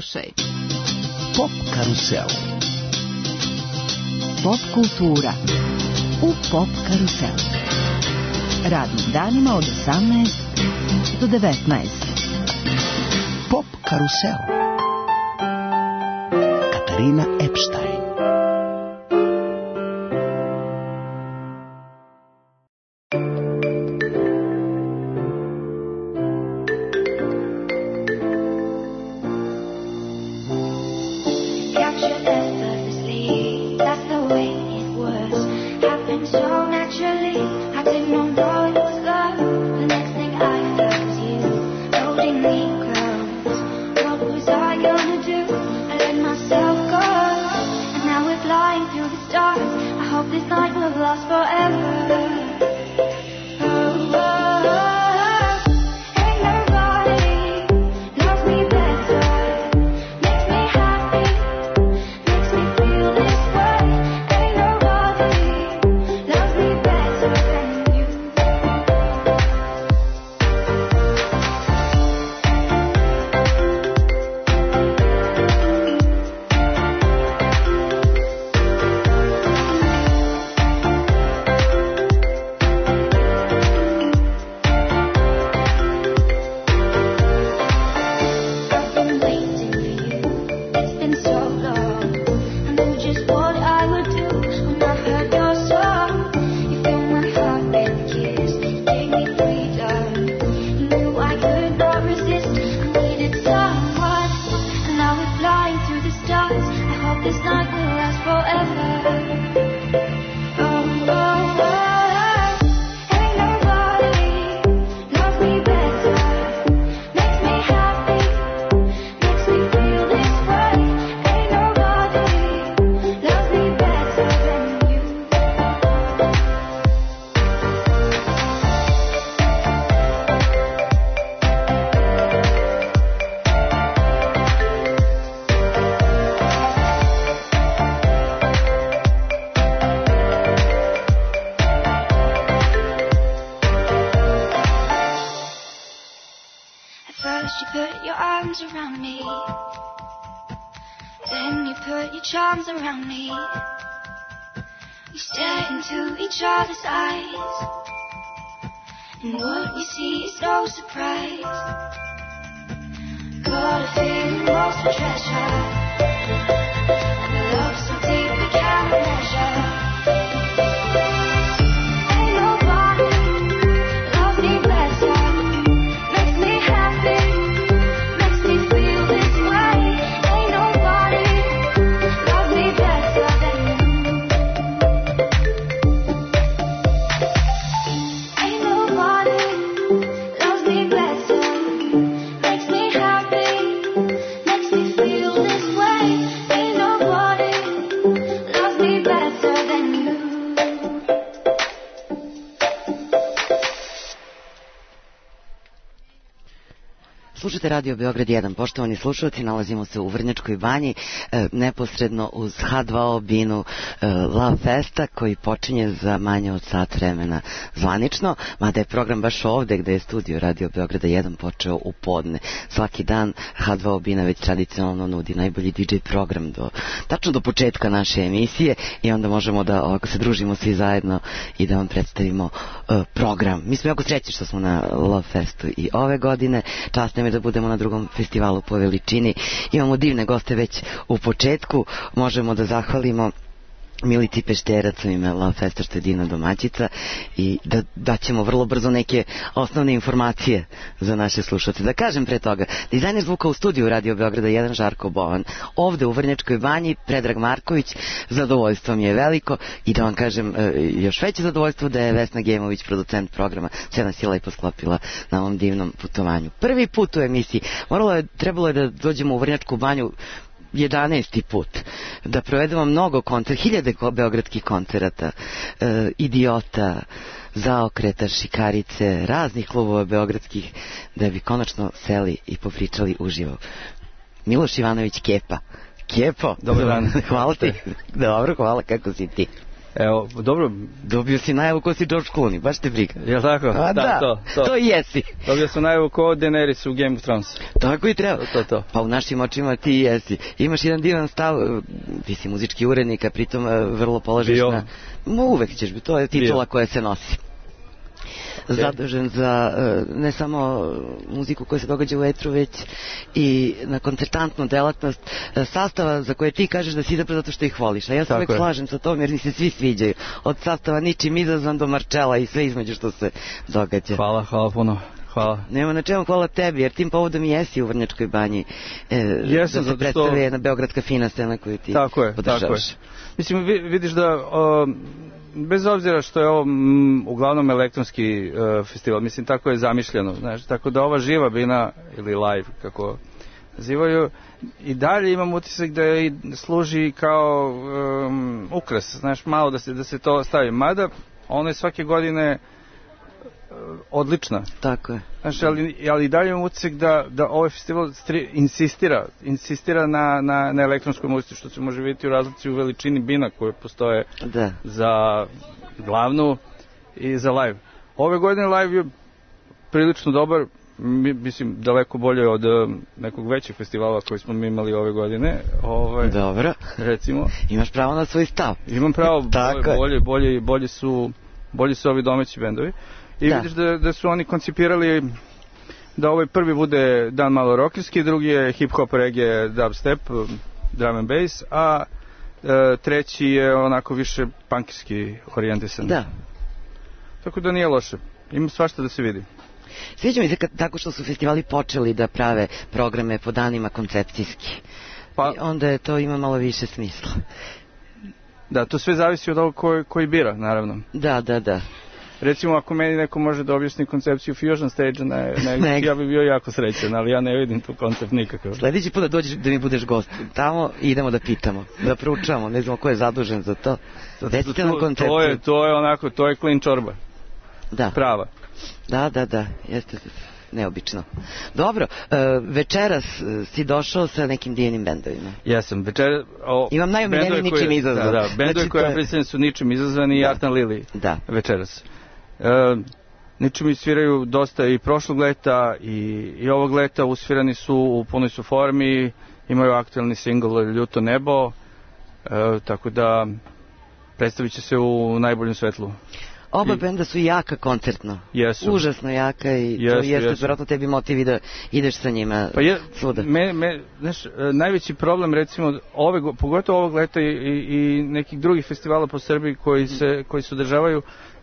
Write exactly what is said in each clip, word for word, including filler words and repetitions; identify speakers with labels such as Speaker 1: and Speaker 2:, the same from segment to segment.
Speaker 1: Slušaj.
Speaker 2: Pop karusel.
Speaker 1: Pop kultura u Pop karuselu. Radnim danima od osamnaest do devetnaest.
Speaker 2: Pop karusel. Katarina Epstein.
Speaker 3: Slušate Radio Beograd jedan. Poštovani slušalci, nalazimo se u Vrnjačkoj banji, e, neposredno uz ha dva o binu e, Love Festa, koji počinje za manje od sat vremena zvanično, mada je program baš ovde gde je studio Radio Beograda jedan počeo u podne. Svaki dan ha dva o bina već tradicionalno nudi najbolji di džej program do, tačno do početka naše emisije, i onda možemo da ovako se družimo svi zajedno i da vam predstavimo e, program. Mi smo jako srećni što smo na Love Festu i ove godine. Čast nam je da budemo na drugom festivalu po veličini. Imamo divne goste već u početku. Možemo da zahvalimo Milici Pešterac u ime Love Festa što je divna domaćica i da daćemo vrlo brzo neke osnovne informacije za naše slušalce. Da kažem pre toga, dizajner zvuka u studiju Radio Beograda jedan Žarko Bovan, ovde u Vrnjačkoj banji Predrag Marković, zadovoljstvo mi je veliko, i da vam kažem još veće zadovoljstvo da je Vesna Gemović producent programa. Sve nas je lepo sklopila na ovom divnom putovanju. Prvi put u emisiji, moralo je, trebalo je da dođemo u Vrnjačku banju jedanaesti put, da provedemo mnogo koncerta, hiljade beogradskih koncerata, e, Idiota, Zaokreta, Šikarice, raznih klubova beogradskih, da bi konačno seli i popričali uživo. Miloš Ivanović Kepa. Kepo,
Speaker 4: dobar dan.
Speaker 3: Hvala ti. Dobro, hvala, kako si ti?
Speaker 4: Evo, dobro.
Speaker 3: Dobio si najavu ko si George Clooney, baš te briga.
Speaker 4: Jel' tako?
Speaker 3: A, da, da, to, to. to i jesi.
Speaker 4: Dobio sam najavu ko Daenerys u Game of Thrones.
Speaker 3: Tako i treba.
Speaker 4: To, to.
Speaker 3: Pa u našim očima ti jesi. Imaš jedan divan stav, ti si muzički urednik, a pritom vrlo polažeš
Speaker 4: Bio.
Speaker 3: na... Mo, uvek ćeš biti, to je titula Bio. koja se nosi. Zadužen za ne samo muziku koja se događa u etru, već i na koncertantnu delatnost sastava za koje ti kažeš da si izabrao zato što ih voliš. A ja se uvek slažem sa tom jer mi se svi sviđaju. Od sastava ničim izazvan do Marčela i sve između što se događa.
Speaker 4: Hvala, hvala puno. Hvala.
Speaker 3: Nema na čemu, hvala tebi, jer tim povodom jesi u Vrnjačkoj banji. E,
Speaker 4: Jesam,
Speaker 3: da se predstavi jedna beogradska fina scena koju ti
Speaker 4: tako je,
Speaker 3: podržavaš.
Speaker 4: Tako je. Mislim, vidiš da... O, bez obzira što je ovo m, uglavnom elektronski uh, festival, mislim tako je zamišljeno, znaš, tako da ova živa bina ili live kako nazivaju, i dalje imam utisak da je služi kao um, ukras, znaš, malo da se, da se to stavi, mada ona je svake godine uh, odlična.
Speaker 3: Tako je.
Speaker 4: Znaš, ali, ali dalje imam utisak da, da ovaj festival stri, insistira, insistira na, na, na elektronskoj muzici, što se može vidjeti u razlici u veličini bina koje postoje
Speaker 3: da. za
Speaker 4: glavnu i za live. Ove godine live je prilično dobar, mislim daleko bolje od nekog većeg festivala koji smo mi imali ove godine. Ove,
Speaker 3: Dobro.
Speaker 4: Recimo.
Speaker 3: Imaš pravo na svoj stav.
Speaker 4: Imam pravo, bolje, bolje, bolje, bolje, su, bolje su ovi domaći bendovi. I da. vidiš da, da su oni koncipirali da ovaj prvi bude dan malo rockerski, drugi je hip-hop, reggae, dubstep, drum and bass, a e, treći je onako više punkirski orijentisan.
Speaker 3: Da.
Speaker 4: Tako da nije loše. Ima svašta da se vidi.
Speaker 3: Sviđa mi se kad, tako što su festivali počeli da prave programe po danima koncepcijski. Pa, i onda je to ima malo više smisla.
Speaker 4: Da, to sve zavisi od ovog koji, koji bira, naravno.
Speaker 3: Da, da, da.
Speaker 4: Recimo, ako meni neko može da objasni koncepciju Fusion Stage, ne, ne, ja bih bio jako srećan, ali ja ne vidim tu koncept nikakav.
Speaker 3: Sljedeći put da dođeš da mi budeš gost tamo i idemo da pitamo, da proučavamo, ne znamo ko je zadužen za to. Recite nam koncepciju.
Speaker 4: To je, to je onako, to je clean čorba.
Speaker 3: Da.
Speaker 4: Prava.
Speaker 3: Da, da, da, jeste neobično. Dobro, uh, večeras uh, si došao sa nekim divnim bendovima.
Speaker 4: Jesam, večeras... O,
Speaker 3: imam najomiljeniji ničim izazvan.
Speaker 4: Da, da, bendovi znači, koje je predstavljeni su ničim izazvani i Artan Lili
Speaker 3: da.
Speaker 4: večeras. Uh, ničim mi sviraju dosta i prošlog leta i, i ovog leta, usvirani su, u punoj su formi, imaju aktualni singl Ljuto nebo, uh, tako da predstavit će se u najboljem svetlu.
Speaker 3: Oba I, benda su jaka koncertno.
Speaker 4: Jesu.
Speaker 3: Užasno jaka i
Speaker 4: jesu,
Speaker 3: to jeste
Speaker 4: jesu.
Speaker 3: vjerojatno tebi motivi da ideš sa njima
Speaker 4: pa je,
Speaker 3: svuda.
Speaker 4: Me, me, znaš, najveći problem recimo, ove, pogotovo ovog leta i, i, i nekih drugih festivala po Srbiji koji se, koji se održavaju,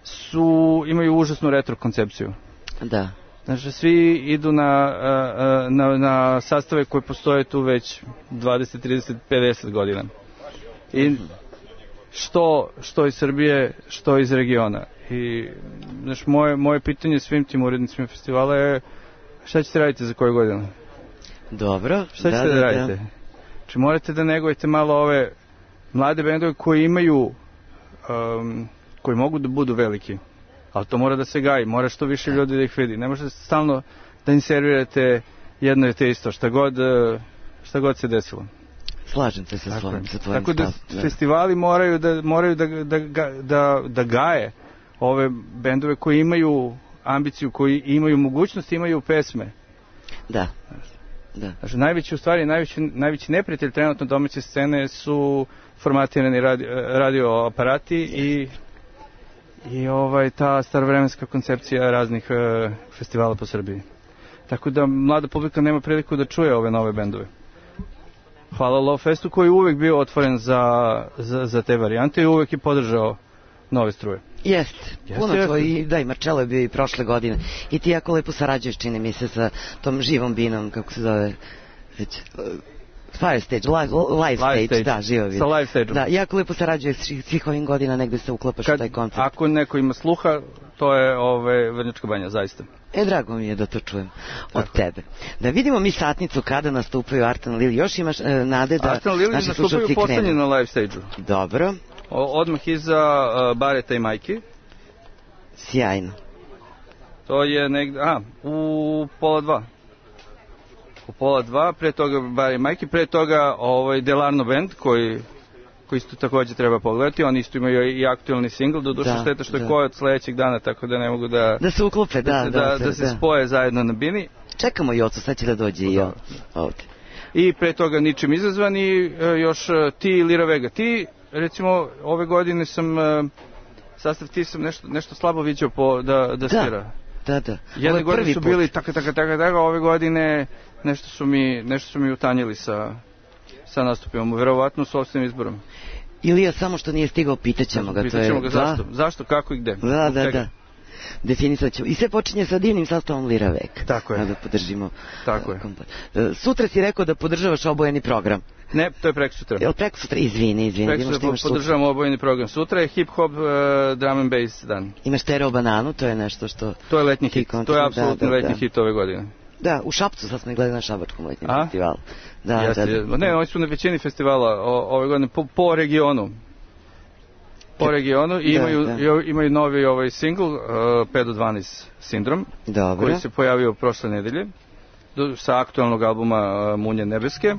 Speaker 4: su, imaju užasnu retro koncepciju.
Speaker 3: Da.
Speaker 4: Znači, svi idu na, na, na sastave koje postoje tu već dvadeset, trideset, pedeset godina. I što, što iz Srbije, što iz regiona. I znaš, moje, moje pitanje svim tim urednicima festivala je šta ćete raditi za koju godinu?
Speaker 3: Dobro.
Speaker 4: Šta ćete
Speaker 3: da,
Speaker 4: da,
Speaker 3: da
Speaker 4: radite? Da. Znači morate da negujete malo ove mlade bendove koji imaju um, koji mogu da budu veliki, ali to mora da se gaji, mora što više ljudi da ih vidi. Ne možete stalno da im servirate jedno i te isto, šta god, šta god se desilo.
Speaker 3: Slažem se sa svojim, sa tvojim
Speaker 4: Tako da,
Speaker 3: stav, da
Speaker 4: festivali moraju da moraju da, da, da, da, da gaje ove bendove koji imaju ambiciju, koji imaju mogućnost, imaju pesme.
Speaker 3: Da. Da.
Speaker 4: Znači, najveći, u stvari, najveći, najveći neprijatelj trenutno domaće scene su formatirani radio, radio aparati i, i ovaj, ta starovremenska koncepcija raznih uh, festivala po Srbiji. Tako da mlada publika nema priliku da čuje ove nove bendove. Hvala Love Festu koji je uvek bio otvoren za, za, za te varijante i uvek je podržao nove struje.
Speaker 3: Jeste, puno jest, tvoji, da i Marčelo je bio i prošle godine. I ti jako lepo sarađuješ, čini mi se, sa tom živom binom, kako se zove, već, Fire Stage, live, live, live stage, stage, da, živa bin.
Speaker 4: Sa live stage-om.
Speaker 3: Da, jako lepo sarađuješ svih ovih godina, negde se uklapaš
Speaker 4: Kad,
Speaker 3: u taj koncept.
Speaker 4: Ako neko ima sluha, to je ove, Vrnjačka banja, zaista.
Speaker 3: E, drago mi je da to čujem od
Speaker 4: Tako.
Speaker 3: tebe. Da vidimo mi satnicu kada nastupaju Artan Lili. Još imaš e, nade da
Speaker 4: Artan Lili
Speaker 3: naši
Speaker 4: nastupaju
Speaker 3: slušalci
Speaker 4: poslednji
Speaker 3: krenu?
Speaker 4: na live stage-u.
Speaker 3: Dobro.
Speaker 4: O, odmah iza uh, Bareta i Majki.
Speaker 3: Sjajno.
Speaker 4: To je negde, a, u pola dva. U pola dva, pre toga Bare i Majki, pre toga ovaj Delarno Band koji, koji isto takođe treba pogledati. Oni isto imaju i aktualni singl, do duše šteta što je koji od sledećeg dana, tako da ne mogu da...
Speaker 3: Da se uklope, da,
Speaker 4: da,
Speaker 3: da,
Speaker 4: da,
Speaker 3: da,
Speaker 4: da se
Speaker 3: da.
Speaker 4: spoje zajedno na bini.
Speaker 3: Čekamo Jocu, sad će da dođe i on ovde.
Speaker 4: I pre toga ničim izazvani, još ti i Lira Vega. Ti, recimo, ove godine sam, sastav ti sam nešto, nešto slabo viđao po, da, da svira.
Speaker 3: Da, da.
Speaker 4: Jedne godine su bili taka, taka, taka, taka, ove godine nešto su mi, nešto su mi utanjili sa, sa nastupima, verovatno s ovim izborom.
Speaker 3: Ilija, samo što nije stigao, pitaćemo ga.
Speaker 4: Pitaćemo ga zašto, zašto, kako i gde.
Speaker 3: Da, da, da. Definisat ćemo. I sve počinje sa divnim sastavom Lira Vega.
Speaker 4: Tako je.
Speaker 3: Da podržimo.
Speaker 4: Tako je.
Speaker 3: Sutra si rekao da podržavaš obojeni program.
Speaker 4: Ne, to je preko sutra.
Speaker 3: Jel preko sutra? Izvini, izvini.
Speaker 4: Preko sutra podržavamo obojeni program. Sutra je hip-hop, uh, drum and bass dan.
Speaker 3: Imaš Stereo Bananu, to je nešto što...
Speaker 4: To je letnji hit, to je apsolutno da, da, letnji da. hit ove godine.
Speaker 3: Da, u Šapcu sad smo gledali na Šabačkom letnjem
Speaker 4: A?
Speaker 3: festivalu. Da,
Speaker 4: Jeste,
Speaker 3: da, da.
Speaker 4: Ne, oni su na većini festivala o, ove godine po, po regionu. Po regionu i imaju, da, da. imaju novi ovaj single uh, pet do dvanaest Sindrom.
Speaker 3: Dobro.
Speaker 4: Koji se pojavio prošle nedelje do, sa aktualnog albuma uh, Munje nebeske.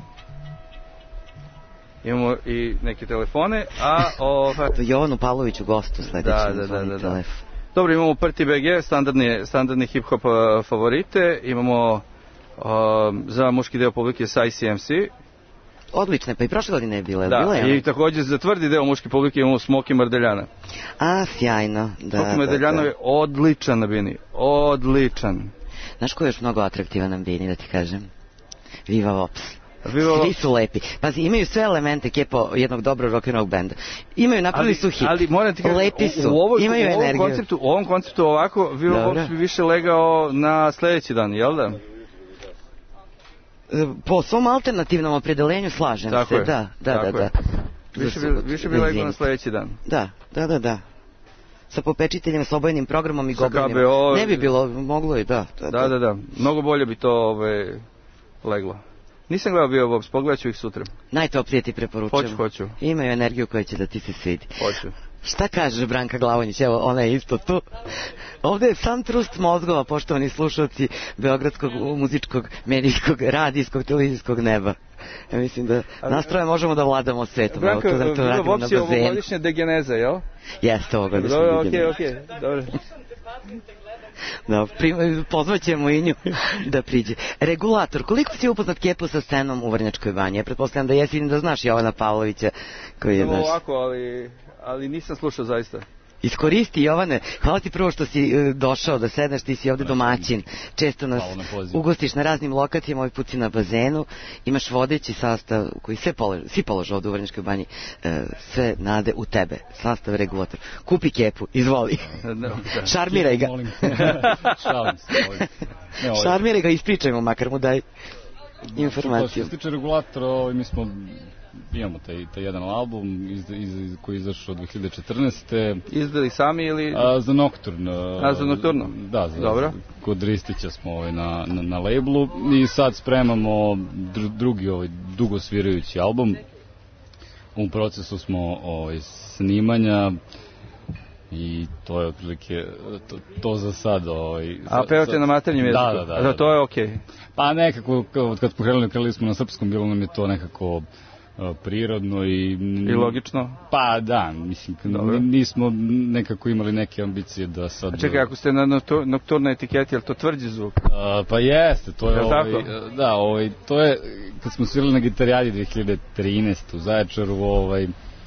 Speaker 4: Imamo i neke telefone, a ovaj
Speaker 3: Jovanu Pavloviću gostu sledećem.
Speaker 4: Da, da, da, da, da. Dobro, imamo Prti B G, standardni standardni hip hop uh, favorite, imamo uh, za muški deo publike sa I C M C.
Speaker 3: Odlične, pa i prošle godine je bila.
Speaker 4: Da,
Speaker 3: bila je
Speaker 4: i takođe za tvrdi deo muške publike imamo Smoky Mardeljana.
Speaker 3: A, sjajno. Da,
Speaker 4: Smoky Mardeljana
Speaker 3: da, da.
Speaker 4: je odličan na bini, odličan.
Speaker 3: Znaš ko je još mnogo atraktivan na bini, da ti kažem? Viva Vops.
Speaker 4: Viva
Speaker 3: Svi su lepi. Pazi, imaju sve elemente kepo jednog dobrog rock'n'roll benda. Imaju, napravili su hit.
Speaker 4: Ali moram ti kažem,
Speaker 3: lepi su,
Speaker 4: u, u, ovoj,
Speaker 3: imaju
Speaker 4: u ovom
Speaker 3: energiju.
Speaker 4: Konceptu, u ovom konceptu ovako, Viva Vops bi više legao na sledeći dan, jel da?
Speaker 3: Po svom alternativnom opredelenju slažem
Speaker 4: tako
Speaker 3: se,
Speaker 4: je,
Speaker 3: da, da, da, da.
Speaker 4: Više bi, više bi legao na sledeći dan.
Speaker 3: Da, da, da, da. Sa popečiteljem, s obojenim programom i goblinima.
Speaker 4: K B O...
Speaker 3: Ne bi bilo, moglo i da.
Speaker 4: Da, da, da, da. Mnogo bolje bi to ove, leglo. Nisam gledao bio Vops, pogledat ću ih sutra.
Speaker 3: Najtoplije ti preporučujem.
Speaker 4: Hoću, hoću.
Speaker 3: Imaju energiju koja će da ti se svidi.
Speaker 4: Hoću.
Speaker 3: Šta kaže Branka Glavonjić? Evo, ona je isto tu. Ovde je sam trust mozgova, poštovani slušalci Beogradskog muzičkog, medijskog, radijskog, televizijskog neba. Ja mislim da nastroje možemo da vladamo svetom.
Speaker 4: Branka,
Speaker 3: Evo, to, to
Speaker 4: Viva Vops je ovogodišnja degeneza, jel?
Speaker 3: Jeste ovogodišnja
Speaker 4: degeneza.
Speaker 3: Dobro,
Speaker 4: okej, okej, dobro.
Speaker 3: Da, pozvaćemo i nju da priđe. Regulator, koliko si upoznat Kepo sa scenom u Vrnjačkoj banji? Ja pretpostavljam da jesi, vidim da znaš Jovana Pavlovića koji je naš.
Speaker 4: Ovako, ali, ali nisam slušao zaista.
Speaker 3: Iskoristi, Jovane, hvala ti prvo što si uh, došao da sedneš, ti si ovde domaćin, često nas ugostiš na raznim lokacijama, ovaj put si na bazenu, imaš vodeći sastav koji sve polože, svi polože ovde u Vrnjačkoj banji, uh, sve nade u tebe, sastav Regulator. Kupi Kepu, izvoli. Šarmiraj ga.
Speaker 5: Šalim se.
Speaker 3: Šarmiraj ga, ispričajmo, makar mu daj informaciju.
Speaker 5: Što se tiče Regulatora, mi smo... Imamo taj, taj jedan album iz, iz, koji je izašao dve hiljade četrnaeste.
Speaker 4: Izdali sami ili...
Speaker 5: A, za Nocturne.
Speaker 4: A, za Nocturno?
Speaker 5: Da, za,
Speaker 4: dobro.
Speaker 5: Kod Ristića smo ovaj, na, na, na labelu i sad spremamo dru, drugi ovaj, dugo svirajući album. U procesu smo ovaj, snimanja i to je otprilike to, to za sad. Ovaj,
Speaker 4: A pevate na maternjem jeziku?
Speaker 5: Da, da, da.
Speaker 4: da, da. To je okej. Okay.
Speaker 5: Pa nekako, kad smo krenuli, krenuli smo na srpskom, bilo nam je to nekako prirodno i...
Speaker 4: I logično?
Speaker 5: Pa da, mislim, Dobre. nismo nekako imali neke ambicije da sad...
Speaker 4: A čekaj, ako ste na Nocturna etiketi, je li to tvrđi zvuk?
Speaker 5: A, pa jeste, to je, je ovaj...
Speaker 4: Tako?
Speaker 5: Da, ovaj, to je, kad smo svirali na Gitarijadi dve hiljade trinaeste u Zaječaru, ovaj...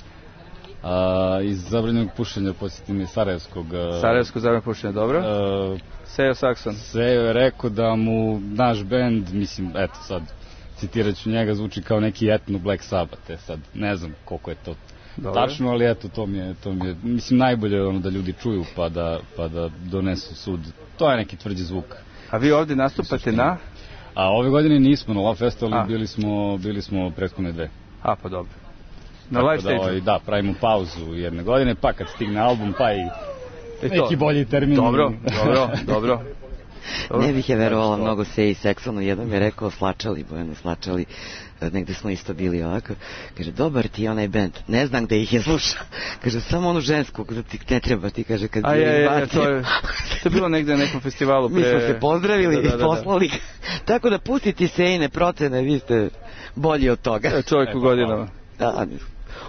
Speaker 5: A, iz zabranjenog pušenja, posjeti mi Sarajevskog...
Speaker 4: Sarajevskog zabranjenog pušenja, dobro. A, Sejo Saxon.
Speaker 5: Sejo je rekao da mu naš bend, mislim, eto sad... citirat ću njega, zvuči kao neki etno Black Sabbath, e sad, ne znam koliko je to Dobre. tačno, ali eto, to mi je, to mi je, mislim, najbolje je ono da ljudi čuju pa da, pa da donesu sud. To je neki tvrđi zvuk.
Speaker 4: A vi ovdje nastupate na?
Speaker 5: A ove godine nismo na Love Festivalu, bili smo, bili smo prethodne dve.
Speaker 4: A, pa dobro. Na
Speaker 5: Tako
Speaker 4: live stage?
Speaker 5: Da, ovaj, da, pravimo pauzu jedne godine, pa kad stigne album, pa i e neki bolji termin.
Speaker 4: Dobro, dobro, dobro.
Speaker 3: Ne bih je verovala, mnogo se i seksonu, jedan mi je rekao Slačali, Bojano Slačali, negde smo isto bili ovako, kaže, dobar ti je onaj bend, ne znam gde ih je slušao, kaže, samo onu žensku, kada ti ne treba, ti kaže, kad
Speaker 4: bi je izbacio. To je, to je bilo negde na nekom festivalu pre...
Speaker 3: Mi smo se pozdravili
Speaker 4: da, da,
Speaker 3: i poslali, da, da. Tako da pustiti se i ne procene, vi ste bolji od toga.
Speaker 4: Čovjek u godinama.
Speaker 3: Da,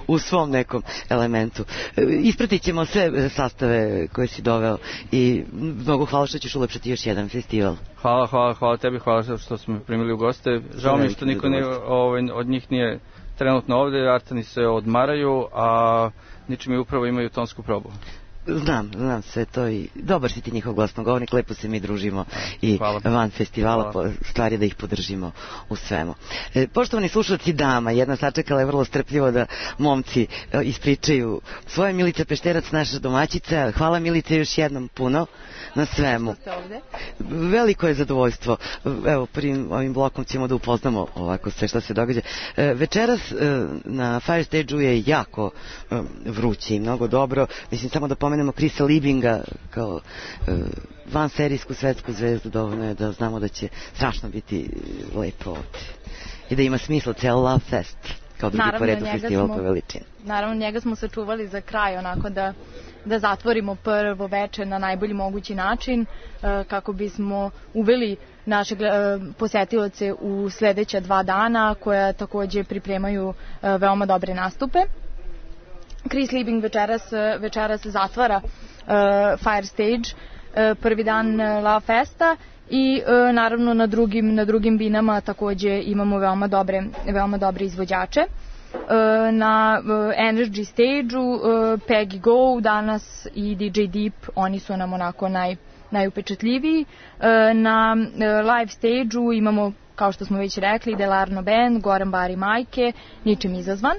Speaker 3: u svom nekom elementu. Ispratit ćemo sve sastave koje si doveo i mnogo hvala što ćeš ulepšati još jedan festival.
Speaker 4: Hvala, hvala, hvala tebi, hvala što smo me primili u goste. Žao mi što niko ne, ovaj, od njih nije trenutno ovde, Artani se odmaraju, a ničim je upravo imaju tonsku probu.
Speaker 3: Znam, znam sve to i dobar si ti njihov glasnogovornik, lepo se mi družimo i
Speaker 4: Hvala.
Speaker 3: van festivala, po, stvar je da ih podržimo u svemu. E, poštovani slušalci, dama, jedna sačekala je vrlo strpljivo da momci e, ispričaju svoje. Milica Pešterac, naša domaćica, hvala Milice još jednom puno na svemu. Veliko je zadovoljstvo. Evo, prvim ovim blokom ćemo da upoznamo ovako sve šta se događa. E, večeras e, na Fire Stage-u je jako e, vruće i mnogo dobro. Mislim, samo da pomenemo Chrisa Liebinga kao e, vanserijsku svetsku zvezdu, dovoljno je da znamo da će strašno biti lepo ovdje. I da ima smisla ceo Love Fest, kao drugi po redu festival po veličini.
Speaker 6: Naravno, njega smo sačuvali za kraj, onako da da zatvorimo prvo veče na najbolji mogući način, kako bismo uveli naše posetioce u sledeća dva dana, koja takođe pripremaju veoma dobre nastupe. Chris Liebing večeras, večeras zatvara Fire Stage, prvi dan Love Festa, i naravno na drugim, na drugim binama takođe imamo veoma dobre, veoma dobre izvođače. Na Energy Stage-u Peggy Go danas i D J Deep, oni su nam onako naj, najupečatljiviji. Na Live Stage-u imamo, kao što smo već rekli, Delarno Band, Goran Bari Majke, ničim izazvan.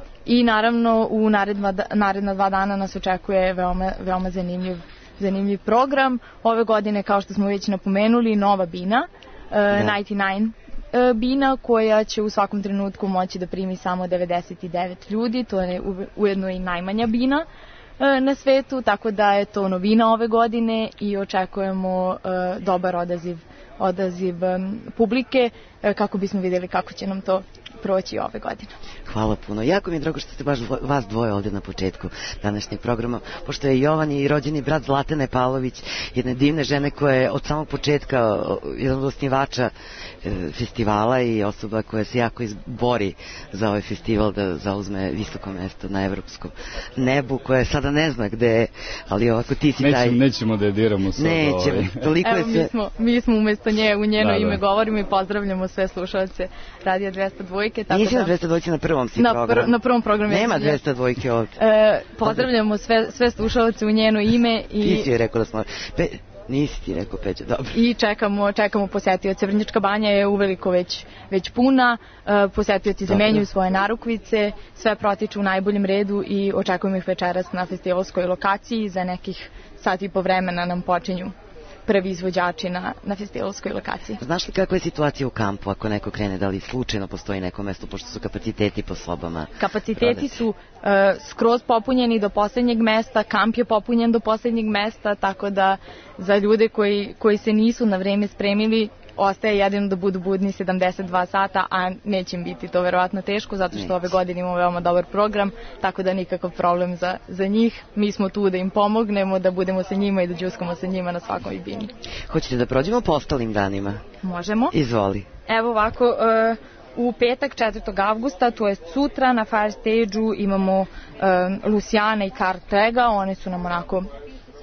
Speaker 6: I naravno u naredna, naredna dva dana nas očekuje veoma, veoma zanimljiv, zanimljiv program. Ove godine, kao što smo već napomenuli, nova bina, devedeset devet bina, koja će u svakom trenutku moći da primi samo devedeset devet ljudi, to je ujedno i najmanja bina na svetu, tako da je to novina ove godine i očekujemo dobar odaziv, odaziv publike, kako bismo vidjeli kako će nam to proći ove godine.
Speaker 3: Hvala puno. Jako mi je drago što ste baš vas dvoje ovdje na početku današnjeg programa, pošto je Jovan i rođeni brat Zlatane Pavlović, jedne divne žene koja je od samog početka jedan od osnivača festivala i osoba koja se jako izbori za ovaj festival da zauzme visoko mesto na evropskom nebu, koja sada ne zna gde je, ali ovako ti si taj...
Speaker 5: Nećemo, nećemo da je diramo sad.
Speaker 3: Nećemo,
Speaker 5: ovaj.
Speaker 3: toliko je
Speaker 6: sve... Evo, mi smo, mi smo umjesto nje u njeno da, ime da. govorimo i pozdravljamo sve slušalce Radio dvesta dva.
Speaker 3: Nisi na dvesta dva na prvom si
Speaker 6: na
Speaker 3: programu.
Speaker 6: Pr na prvom programu.
Speaker 3: Nema dvesta dva ovdje.
Speaker 6: E, pozdravljamo sve, sve slušalce u njeno ime. I...
Speaker 3: Ti si je rekao da smo... Pe... Nisi ti rekao, Peđa, dobro.
Speaker 6: I čekamo, čekamo posetioce. Vrnjačka banja je uveliko već, već puna, uh, posetioci zamenjuju svoje narukvice, sve protiču u najboljem redu i očekujemo ih večeras na festivalskoj lokaciji. Za nekih sat i po vremena nam počinju prvi izvođači na, na festivalskoj lokaciji.
Speaker 3: Znaš li kakva je situacija u kampu ako neko krene, da li slučajno postoji neko mesto, pošto su kapaciteti po sobama?
Speaker 6: Kapaciteti
Speaker 3: prodati?
Speaker 6: su uh, skroz popunjeni do poslednjeg mesta, kamp je popunjen do poslednjeg mesta, tako da za ljude koji, koji se nisu na vreme spremili, ostaje jedino da budu budni sedamdeset dva sata, a neće im biti to verovatno teško, zato što ove godine imamo veoma dobar program, tako da nikakav problem za, za njih. Mi smo tu da im pomognemo, da budemo sa njima i da džuskamo sa njima na svakom bini.
Speaker 3: Hoćete da prođemo po ostalim danima?
Speaker 6: Možemo.
Speaker 3: Izvoli.
Speaker 6: Evo ovako, uh, u petak četvrtog avgusta, to je sutra, na Fire Stage-u imamo uh, Luciana i Carl Trega, one su nam onako uh,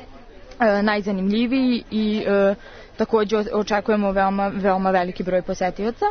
Speaker 6: najzanimljiviji i uh, takođe očekujemo veoma, veoma veliki broj posetioca.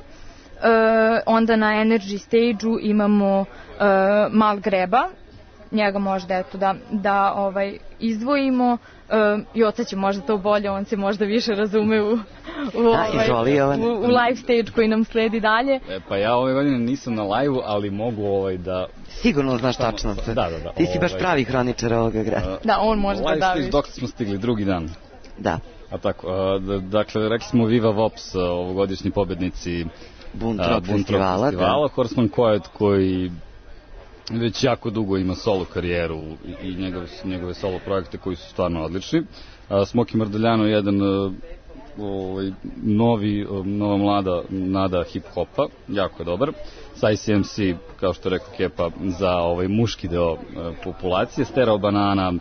Speaker 6: E, onda na Energy Stage-u imamo e, Mal Greba, njega možda eto da, da ovaj, izdvojimo. E, Joca će možda to bolje, on se možda više razume u, u, ovaj, u, u live stage koji nam sledi dalje.
Speaker 5: E, pa ja ove godine nisam na live-u, ali mogu ovaj da...
Speaker 3: Sigurno znaš tačno. Da,
Speaker 5: da, da.
Speaker 3: Ti si baš
Speaker 5: ovaj,
Speaker 3: pravi hroničar ovoga grada.
Speaker 6: Da, on može da da više.
Speaker 5: Live stage dok smo stigli, drugi dan.
Speaker 3: Da.
Speaker 5: A tako, a, d dakle, rekli smo Viva Vops, ovogodišnji pobednici
Speaker 3: Bunt Rock festivala,
Speaker 5: festivala da. Horseman Quiet, koji već jako dugo ima solo karijeru i, i njegove, njegove solo projekte koji su stvarno odlični. A, Smoky Mardaljano je jedan ovaj, novi, nova mlada nada hip-hopa, jako je dobar. S I C M C, kao što je rekao Kepa, za ovaj muški deo populacije. Stereo Banana,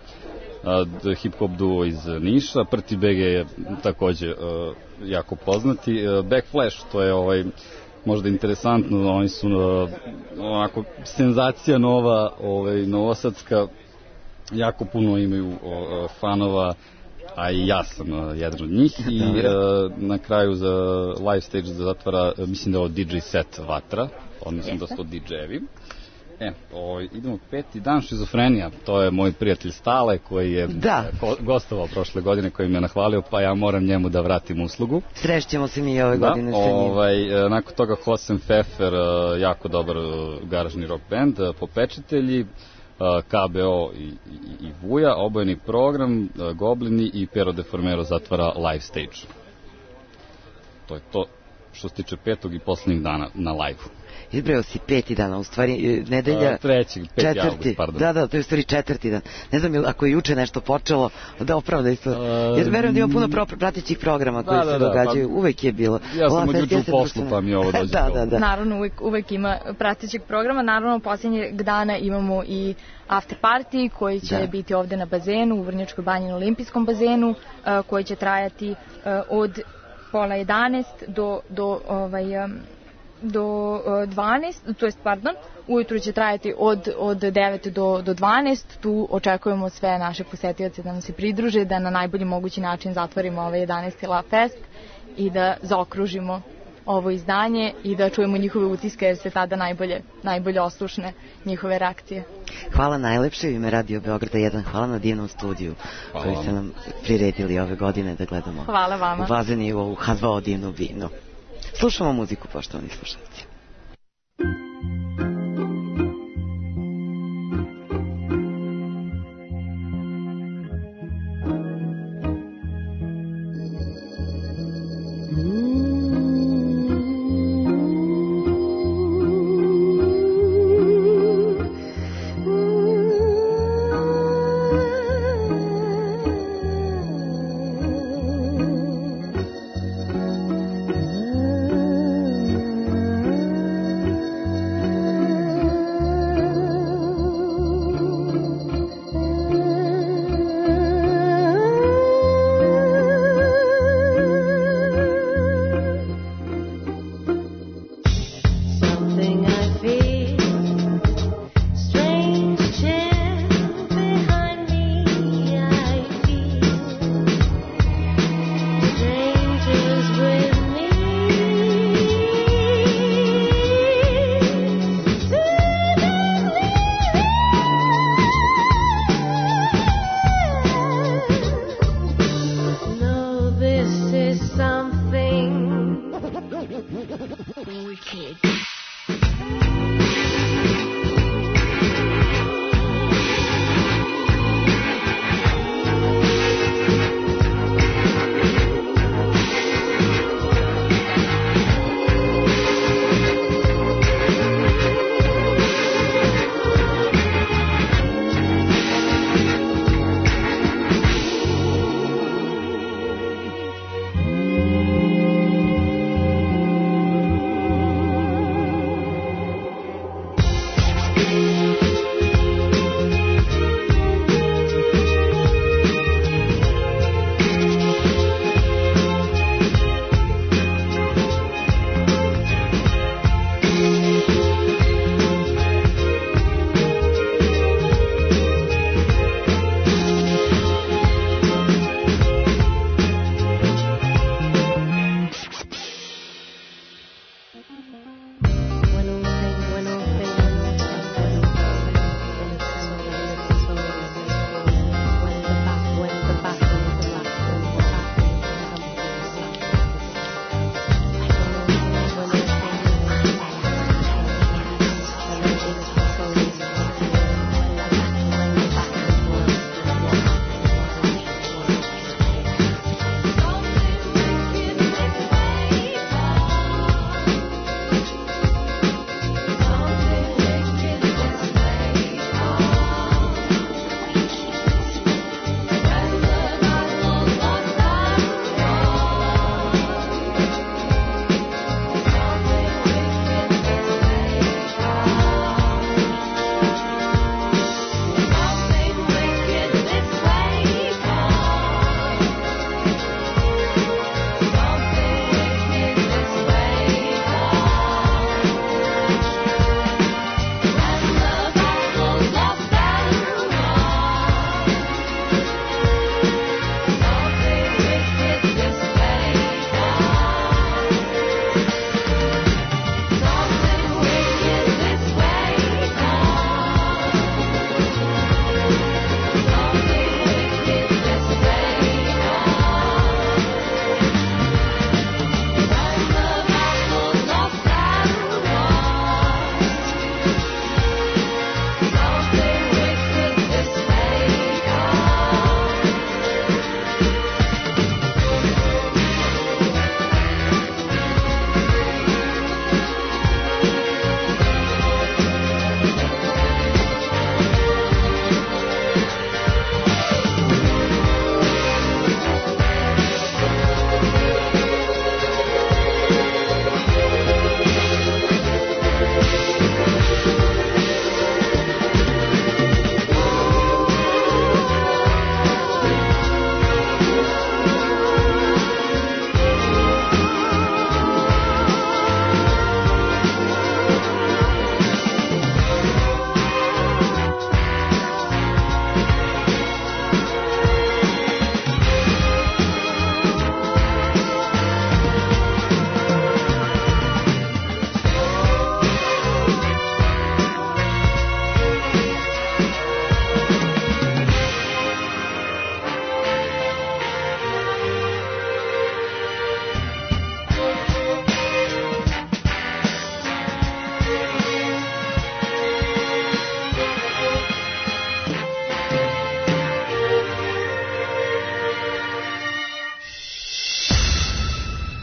Speaker 5: hip-hop duo iz Niša. Prti B G je takođe uh, jako poznati. Uh, Backflash, to je ovaj možda interesantno, oni su uh, onako senzacija nova, ovaj, novosadska, jako puno imaju uh, fanova, a i ja sam uh, jedan od njih i uh, na kraju za live stage zatvara, uh, mislim da je ovo D J set Vatra, odnosno da su to D J-evi. E, o, idemo peti dan, Šizofrenija, to je moj prijatelj Stale koji je
Speaker 3: da.
Speaker 5: ko, gostovao prošle godine, koji me je nahvalio, pa ja moram njemu da vratim uslugu.
Speaker 3: Srećemo se mi ove da, godine sa njim.
Speaker 5: Ovaj, nakon toga Hosen Pfeffer, jako dobar garažni rock band, Popečitelji, K B O i, i, i Vuja, obojeni program, Goblini i Pero Deformero zatvara live stage. To je to što se tiče petog i poslednjih dana na live-u.
Speaker 3: Izbrao si peti dan, u stvari nedelja...
Speaker 5: Uh, treći, peti
Speaker 3: četvrti,
Speaker 5: august, pardon.
Speaker 3: Da, da, to je u stvari četvrti dan. Ne znam, ako je juče nešto počelo, da opravda isto. Uh, Jer verujem da ima puno pro, pratećih programa koji da, se da, događaju, da, pa, uvek je bilo.
Speaker 5: Ja sam od juče u poslu, pa mi ovo dođe.
Speaker 3: da, da, da.
Speaker 6: Naravno, uvek, uvek ima pratećih programa. Naravno, posljednjeg dana imamo i after party koji će da. biti ovde na bazenu, u Vrnjačkoj banji na olimpijskom bazenu, uh, koji će trajati uh, od pola jedanaest do, do ovaj... Um, do dvanaest, to jest pardon, ujutru će trajati od, od devet do, do dvanaest, tu očekujemo sve naše posetioce da nam se pridruže, da na najbolji mogući način zatvorimo ovaj jedanaesti La Fest i da zaokružimo ovo izdanje i da čujemo njihove utiske jer se tada najbolje, najbolje oslušne njihove reakcije.
Speaker 3: Hvala najlepše u ime Radio Beograda jedan, hvala na divnom studiju hvala koji ste nam priredili ove godine da gledamo.
Speaker 6: Hvala vama.
Speaker 3: U bazeni u H dva O divnu binu. Slušamo muziku, poštovani slušalci.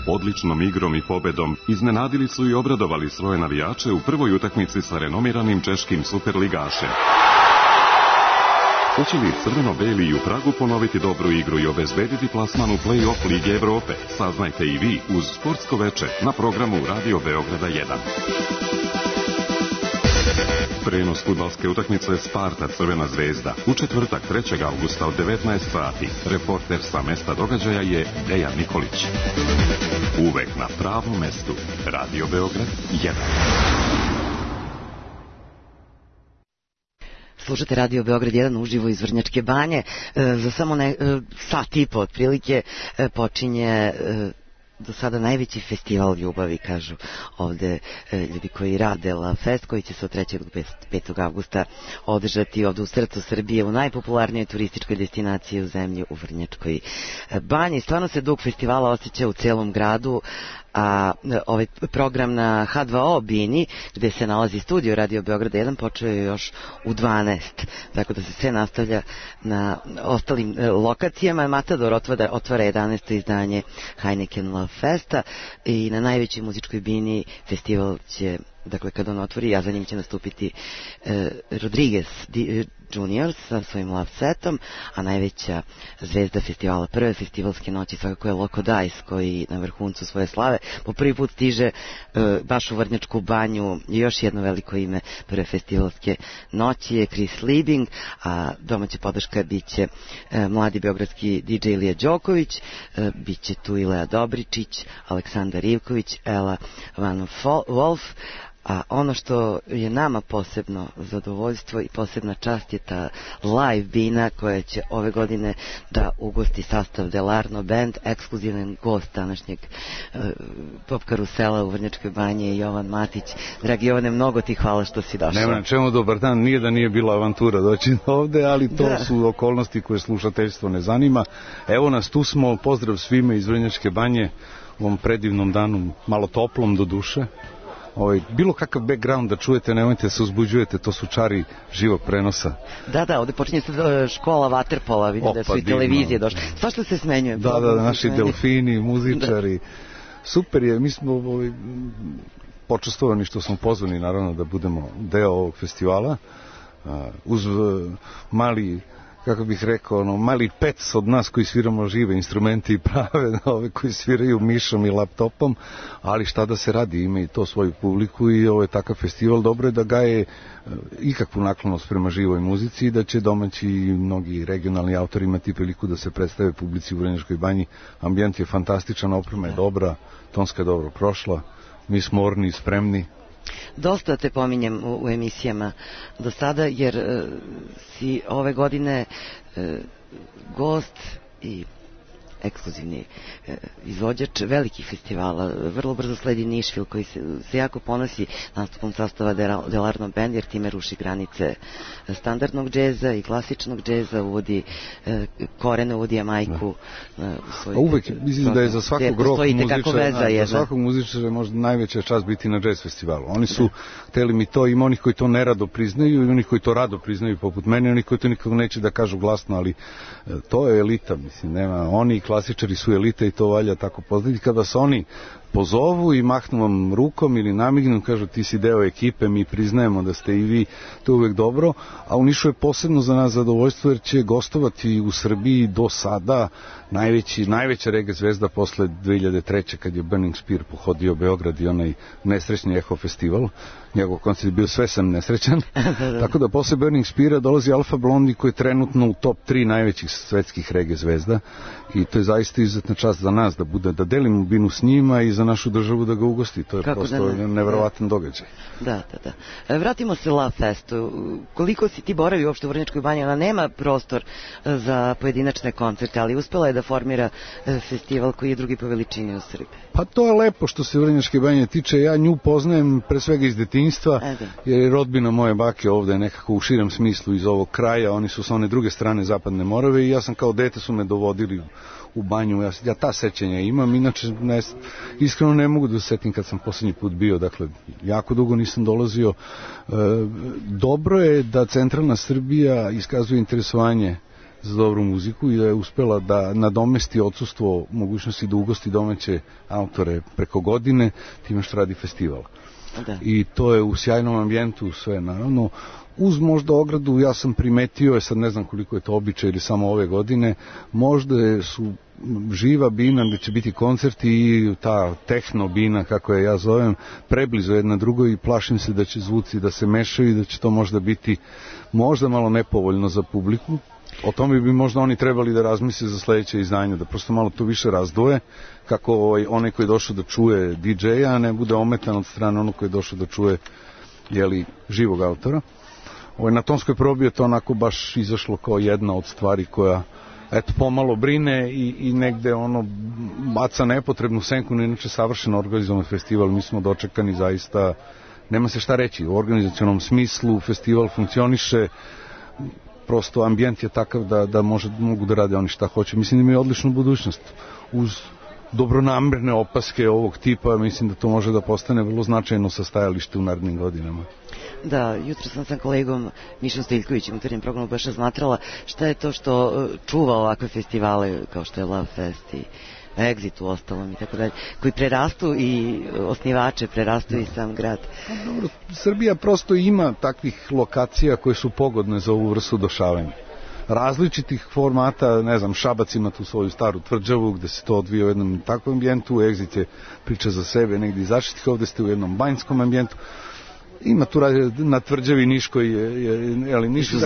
Speaker 7: Odličnom igrom i pobedom iznenadili su i obradovali svoje navijače u prvoj utakmici sa renomiranim češkim superligašem. Hoće li crveno-beli i u Pragu ponoviti dobru igru i obezbediti plasman u play-off Lige Evrope? Saznajte i vi uz Sportsko veče na programu Radio Beograda jedan. Prenos fudbalske utakmice Sparta Crvena zvezda u četvrtak trećeg avgusta od devetnaest sati. Reporter sa mesta događaja je Dejan Nikolić. Uvek na pravom mestu. Radio Beograd jedan.
Speaker 3: Slušate Radio Beograd jedan uživo iz Vrnjačke banje. E, za samo ne, e, sat i po otprilike e, počinje e, do sada najveći festival ljubavi, kažu ovde e, ljudi koji rade La Fest, koji će se od trećeg do petog avgusta održati ovde u srcu Srbije, u najpopularnijoj turističkoj destinaciji u zemlji, u Vrnjačkoj banji. Stvarno se duh festivala osjeća u celom gradu, a ovaj program na ha dva o Bini, gde se nalazi studio Radio Beograda jedan, počeo je još u dvanaest, tako da se sve nastavlja na ostalim lokacijama. Matador otvara, otvara jedanaesto izdanje Heineken Love Festa i na najvećoj muzičkoj bini festival će, dakle kad on otvori, a za njim će nastupiti eh, Rodriguez Junior sa svojim Love setom, a najveća zvezda festivala, prve festivalske noći, svakako je Loco Dice, koji na vrhuncu svoje slave po prvi put stiže e, baš u Vrnjačku banju. I još jedno veliko ime prve festivalske noći je Chris Liebing, a domaća podrška biće e, mladi beogradski di džej Ilija Đoković, e, biće tu i Lea Dobričić, Aleksandar Ivković, Ela Van Wolf. A ono što je nama posebno zadovoljstvo i posebna čast je ta live bina koja će ove godine da ugosti sastav Delarno Band. Ekskluzivan gost današnjeg uh, Pop Karusela u Vrnjačkoj banji je Jovan Matić. Dragi Jovane, mnogo ti hvala što si došao.
Speaker 8: Nema na čemu, dobar dan. Nije da nije bila avantura doći ovde, ali to da. su okolnosti koje slušateljstvo ne zanima. Evo nas, tu smo. Pozdrav svime iz Vrnjačke banje u ovom predivnom danu, malo toplom do duše. Ovaj, bilo kakav background da čujete, nemojte da se uzbuđujete, to su čari živog prenosa.
Speaker 3: Da, da, ovde počinje škola vaterpola, vidim da su i televizije došle. Sva što se smenjuje.
Speaker 8: Da, da, da, naši delfini, muzičari. Da. Super je, mi smo ovaj, počastovani što smo pozvani, naravno, da budemo deo ovog festivala. Uh, uz uh, mali, kako bih rekao, ono, mali pec od nas koji sviramo žive instrumenti i prave, ove koji sviraju mišom i laptopom, ali šta da se radi, ima i to svoju publiku i ovo je takav festival. Dobro je da gaje ikakvu naklonost prema živoj muzici i da će domaći i mnogi regionalni autori imati priliku da se predstave publici u Vrnjačkoj banji. Ambijent je fantastičan, oprema je dobra, tonska je dobro prošla, mi smo orni i spremni.
Speaker 3: Dosta te pominjem u, u emisijama do sada, jer e, si ove godine e, gost i ekskluzivni e, izvođač velikih festivala. Vrlo brzo sledi Nišvil, koji se, se jako ponosi nastupom sastava Delarno Band, jer time ruši granice standardnog džeza i klasičnog džeza, uvodi e, korene, uvodi Jamajku. E,
Speaker 8: A uvek, mislim da je za svakog rock muzičara, za svakog muzičara možda najveća čast biti na džez festivalu. Oni su hteli mi to, ima onih koji to nerado priznaju i onih koji to rado priznaju poput mene, onih koji to nikako neće da kažu glasno, ali e, to je elita, mislim, nema, oni klasičari su elita i to valja tako poznati. Kada se oni pozovu i mahnu vam rukom ili namignu, kažu ti si deo ekipe, mi priznajemo da ste i vi, to je uvek dobro, a u Nišu je posebno za nas zadovoljstvo jer će gostovati u Srbiji do sada najveći, najveća reggae zvezda posle dve hiljade treće kad je Burning Spear pohodio Beograd i onaj nesrećni Eho festival. Njegov koncert je bio sve sam nesrećan. Tako da posle Burning Speara dolazi Alfa Blondy koji je trenutno u top tri najvećih svetskih reggae zvezda i to je zaista izuzetna čast za nas da bude, da delimo binu s njima i za našu državu da ga ugosti. To je Kako prosto da neverovatan događaj.
Speaker 3: Da, da, da. Vratimo se Love Festu. Koliko si ti boravi uopšte u Vrnjačkoj banji? Ona nema prostor za pojedinačne koncerte, ali uspela je da formira festival koji je drugi po veličini u Srbiji.
Speaker 8: Pa to je lepo što se Vrnjačke banje tiče. Ja nju poznajem pre svega iz detinjstva, jer je rodbina moje bake ovde nekako u širem smislu iz ovog kraja. Oni su sa one druge strane Zapadne Morave i ja sam kao dete su me dovodili u banju, ja, ja ta sećanja imam, inače ne, iskreno ne mogu da se setim kad sam poslednji put bio, dakle jako dugo nisam dolazio. E, dobro je da centralna Srbija iskazuje interesovanje za dobru muziku i da je uspela da nadomesti odsustvo mogućnosti da ugosti domaće autore preko godine time što radi festival. Da. I to je u sjajnom ambijentu sve, naravno. Uz možda ogradu, ja sam primetio, sad ne znam koliko je to običaj ili samo ove godine, možda su živa bina gde će biti koncerti i ta tehno bina, kako je ja zovem, preblizu jedna drugoj i plašim se da će zvuci da se mešaju i da će to možda biti možda malo nepovoljno za publiku. O tome bi možda oni trebali da razmisle za sledeće izdanje, da prosto malo to više razdvoje, kako ovaj, onaj koji je došao da čuje di džeja ne bude ometan od strane onog koji je došao da čuje jeli, živog autora. Ovaj, na tonskoj probi je to onako baš izašlo kao jedna od stvari koja eto pomalo brine i, i negde ono baca nepotrebnu senku na inače savršeno organizovan festival. Mi smo dočekani zaista, nema se šta reći, u organizacionom smislu festival funkcioniše, prosto ambijent je takav da, da može, mogu da rade oni šta hoće. Mislim da imaju odličnu budućnost. Uz dobronamerne opaske ovog tipa, mislim da to može da postane vrlo značajno sastajalište u narednim godinama.
Speaker 3: Da, jutro sam sa kolegom Mišom Stiljkovićem u jutarnjem programu baš razmatrala šta je to što čuva ovakve festivale kao što je Love Fest i Exit u ostalom i tako dalje, koji prerastu i osnivače, prerastu i sam grad.
Speaker 8: Dobro, Srbija prosto ima takvih lokacija koje su pogodne za ovu vrstu došavanja. Različitih formata, ne znam, Šabac ima tu svoju staru tvrđavu gde se to odvija u jednom takvom ambijentu, Exit je priča za sebe negdje iz zaštitih, ovde ste u jednom banjskom ambijentu. Ima tu na tvrđavi Niškoj, ali Niškoj,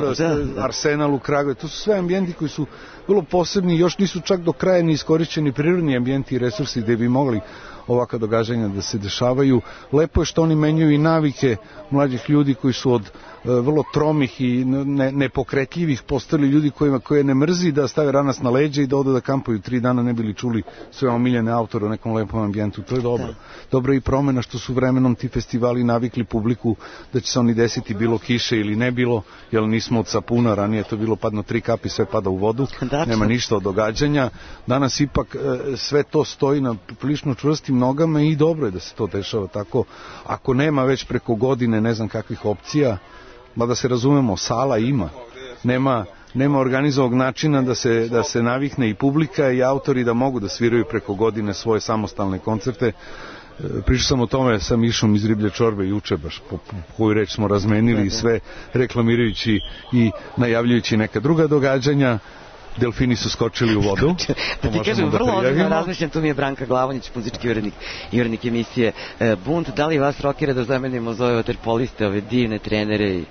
Speaker 8: Arsenal u Kraguje, to su sve ambijenti koji su vrlo posebni, još nisu čak do kraja ni iskorišćeni prirodni ambijenti i resursi gde bi mogli ovakva događanja da se dešavaju. Lepo je što oni menjaju i navike mlađih ljudi koji su od vrlo tromih i ne, nepokretljivih postali ljudi kojima, koje ne mrzi da stave ranas na leđe i da odu da kampuju tri dana ne bili čuli sve omiljene autore u nekom lepom ambijentu. To je dobro. Da. Dobro je i promena što su vremenom ti festivali navikli publiku da će se oni desiti bilo kiše ili ne bilo, jer nismo od sapuna, ranije to bilo padno tri kapi, sve pada u vodu, Dačno. Nema ništa od događanja. Danas ipak sve to stoji na prilično čvrstim nogama i dobro je da se to dešava tako. Ako nema već preko godine ne znam kakvih opcija, mada se razumemo, sala ima, nema, nema organizovanog načina da se, da se navikne i publika i autori da mogu da sviraju preko godine svoje samostalne koncerte. Pričao sam o tome sa Mišom iz Riblje čorbe juče, baš po, po koju reč smo razmenili sve reklamirajući i najavljujući neka druga događanja. Delfini su skočili u vodu.
Speaker 3: Da ti kažem, vrlo ozbiljno razmišljam, tu mi je Branka Glavonjić, muzički urednik i urednik emisije e, Bunt. Da li vas rokira da zamenimo za ove vaterpoliste, ove divne trenere? I...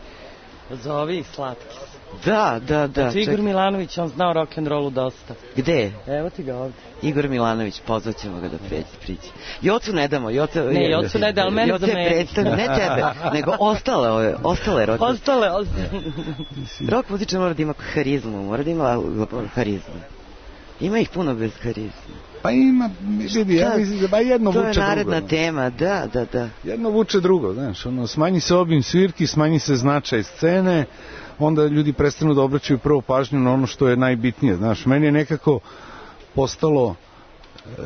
Speaker 9: Za ovi slatki.
Speaker 3: Da, da, da.
Speaker 9: Znači Igor Milanović, on znao rock'n'rollu dosta.
Speaker 3: Gde?
Speaker 9: Evo ti ga ovde.
Speaker 3: Igor Milanović, pozvaćemo ga da preći, prići. Jocu ne damo, Jocu...
Speaker 9: Ne, Jocu ne da, ali mene za mene.
Speaker 3: Predstav, ne tebe, nego ostale ove, ostale rock.
Speaker 9: Ostale, ostale.
Speaker 3: Rock muzičar mora da ima harizmu, mora da ima harizmu. Ima ih puno bez harizmu.
Speaker 8: Pa ima, vidi, ja mislim da ba jedno vuče drugo.
Speaker 3: To je naredna drugo, tema, da, da, da.
Speaker 8: Jedno vuče drugo, znaš, ono, smanji se obim svirki, smanji se značaj scene, onda ljudi prestanu da obraćaju prvo pažnju na ono što je najbitnije, znaš, meni je nekako postalo e,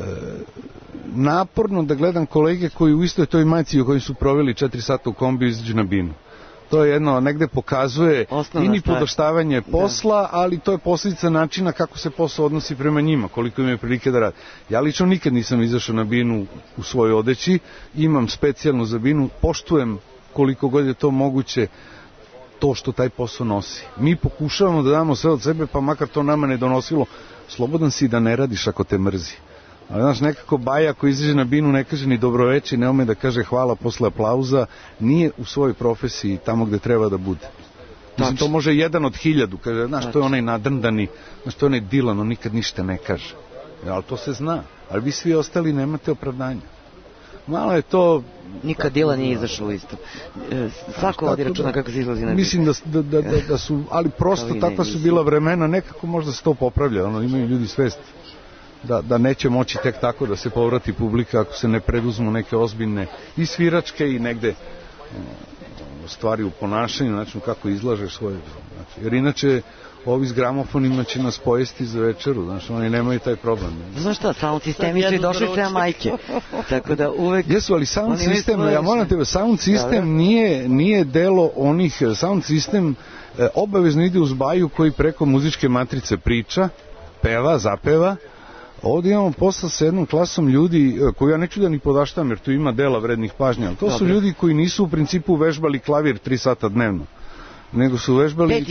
Speaker 8: naporno da gledam kolege koji u istoj toj majici u kojoj su proveli četiri sata u kombiju izađu na binu. To je jedno, negde pokazuje i ni podoštavanje posla, ali to je posljedica načina kako se posao odnosi prema njima, koliko imaju prilike da rade. Ja lično nikad nisam izašao na binu u svojoj odeći, imam specijalnu za binu, poštujem koliko god je to moguće to što taj posao nosi. Mi pokušavamo da damo sve od sebe, pa makar to nama ne donosilo, slobodan si da ne radiš ako te mrzi. Ali znaš, nekako Baja koji izađe na binu ne kaže ni dobroveče, ne ume da kaže hvala posle aplauza, nije u svojoj profesiji tamo gde treba da bude. Mislim, to može jedan od hiljadu, kaže, znaš, to je onaj nadrndani, znaš, to je onaj Dilan, on nikad ništa ne kaže. Ali to se zna, ali vi svi ostali nemate opravdanja. Malo je to...
Speaker 3: Nikad Dilan nije izašao isto. Svako vodi računa kako se izlazi na binu.
Speaker 8: Mislim da, da, da, da, da su, ali prosto takva su bila vremena, nekako možda se to popravlja, ono, imaju ljudi svest. Da, da neće moći tek tako da se povrati publika ako se ne preduzmu neke ozbiljne i sviračke i negde stvari u ponašanju, načinu kako izlažeš svoje. Znači, jer inače ovi s gramofonima će nas pojesti za večeru, znači oni nemaju taj problem.
Speaker 3: Znaš šta, sound sistemi su i došli sve majke, tako da uvek...
Speaker 8: Jesu, ali sound sistem, ja moram tebe, sound sistem nije, nije delo onih, sound sistem e, obavezno ide uz baju koji preko muzičke matrice priča, peva, zapeva. Ovdje imamo posla sa jednom klasom ljudi koju ja neću da ni podaštam jer tu ima dela vrednih pažnja, ali to Dobre. su ljudi koji nisu u principu vežbali klavir tri sata dnevno, nego su vežbali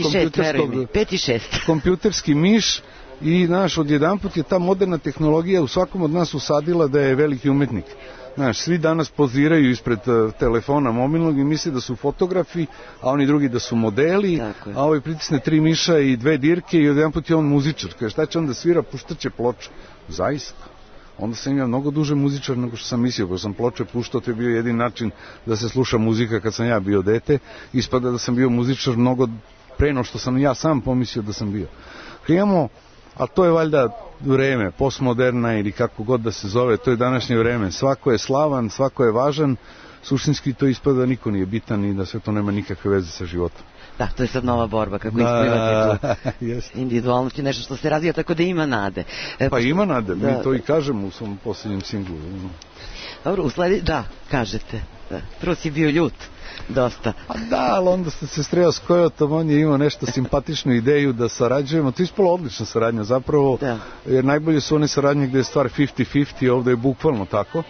Speaker 8: kompjuterski miš i, znaš, odjedanput je ta moderna tehnologija u svakom od nas usadila da je veliki umetnik. Znaš, svi danas poziraju ispred uh, telefona mobilnog i misle da su fotografi, a oni drugi da su modeli, a ovaj pritisne tri miša i dve dirke i odjedanput je on muzičar. Kaže, šta će on da svira, puštaće ploču. Zaista. Onda sam imao mnogo duže muzičar nego što sam mislio, pošto sam ploče puštao, to je bio jedin način da se sluša muzika kad sam ja bio dete, ispada da sam bio muzičar mnogo pre no što sam ja sam pomislio da sam bio. Kad imamo, a to je valjda vreme, postmoderna ili kako god da se zove, to je današnje vreme, svako je slavan, svako je važan, suštinski to ispada da niko nije bitan i da sve to nema nikakve veze sa životom.
Speaker 3: Da, to je sad nova borba, kako da, isplivati tu individualnost i nešto što se razvija, tako da ima nade.
Speaker 8: E, pa ima nade, da, mi to i kažemo u svom posljednjem singlu.
Speaker 3: Dobro, usledi, da, kažete, da. Prvo si bio ljut, dosta.
Speaker 8: A da, ali onda ste se streo s Kojotom, on je imao nešto simpatičnu ideju da sarađujemo, to je ispala odlična saradnja zapravo, da. Jer najbolje su one saradnje gde je stvar pedeset pedeset, ovdje je bukvalno tako.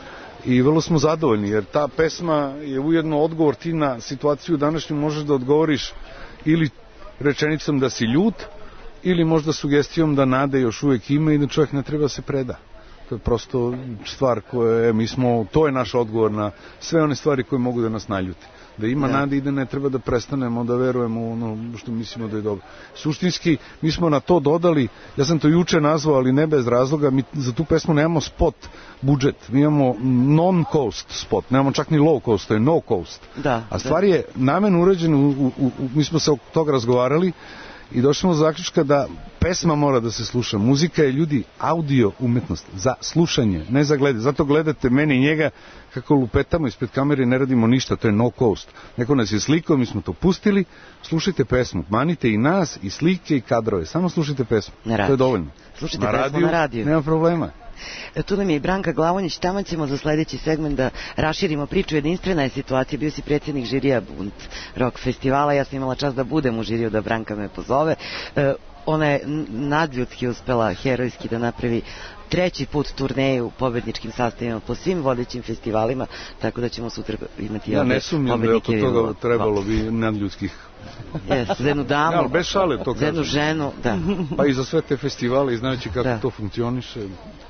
Speaker 8: I vrlo smo zadovoljni, jer ta pesma je ujedno odgovor, ti na situaciju današnju možeš da odgovoriš ili rečenicom da si ljut, ili možda sugestijom da nade još uvijek ima i da čovjek ne treba se preda. To je prosto stvar koje mi smo, to je naš odgovor na sve one stvari koje mogu da nas naljuti. Da ima ja. nade i da ne treba da prestanemo da verujemo u ono što mislimo da je dobro. Suštinski, mi smo na to dodali, ja sam to juče nazvao, ali ne bez razloga, mi za tu pesmu nemamo spot budžet, mi imamo non-coast spot, nemamo čak ni low coast, to je no coast.
Speaker 3: Da,
Speaker 8: a stvar je namerno urađena, u, u, u, mi smo se oko toga razgovarali i došli smo do zaključka da pesma mora da se sluša. Muzika je, ljudi, audio umetnost za slušanje, ne za gledanje. Zato gledate mene i njega kako lupetamo ispred kamere i ne radimo ništa, to je no coast. Neko nas je slikao, mi smo to pustili, slušajte pesmu, manite i nas, i slike, i kadrove, samo slušajte pesmu, to je dovoljno.
Speaker 3: Slušajte na pesmu radiju, na radiju.
Speaker 8: Nema problema.
Speaker 3: E, tu nam je i Branka Glavonjić, tamo ćemo za sledeći segment da raširimo priču. Jedinstvena je situacija, bio si predsjednik žirija Bunt rock festivala, ja sam imala čast da budem u žiriju, da Branka me pozove. E, ona je nadljudski uspela herojski da napravi treći put turneju u pobedničkim sastavima po svim vodećim festivalima, tako da ćemo sutra imati
Speaker 8: ja ne sumnjam da je oko toga trebalo bi nadljudskih.
Speaker 3: Jes, za jednu damu,
Speaker 8: ja, bez šale to
Speaker 3: za jednu ženu, da.
Speaker 8: Pa i za sve te festivale i znajući kako da. to funkcioniše.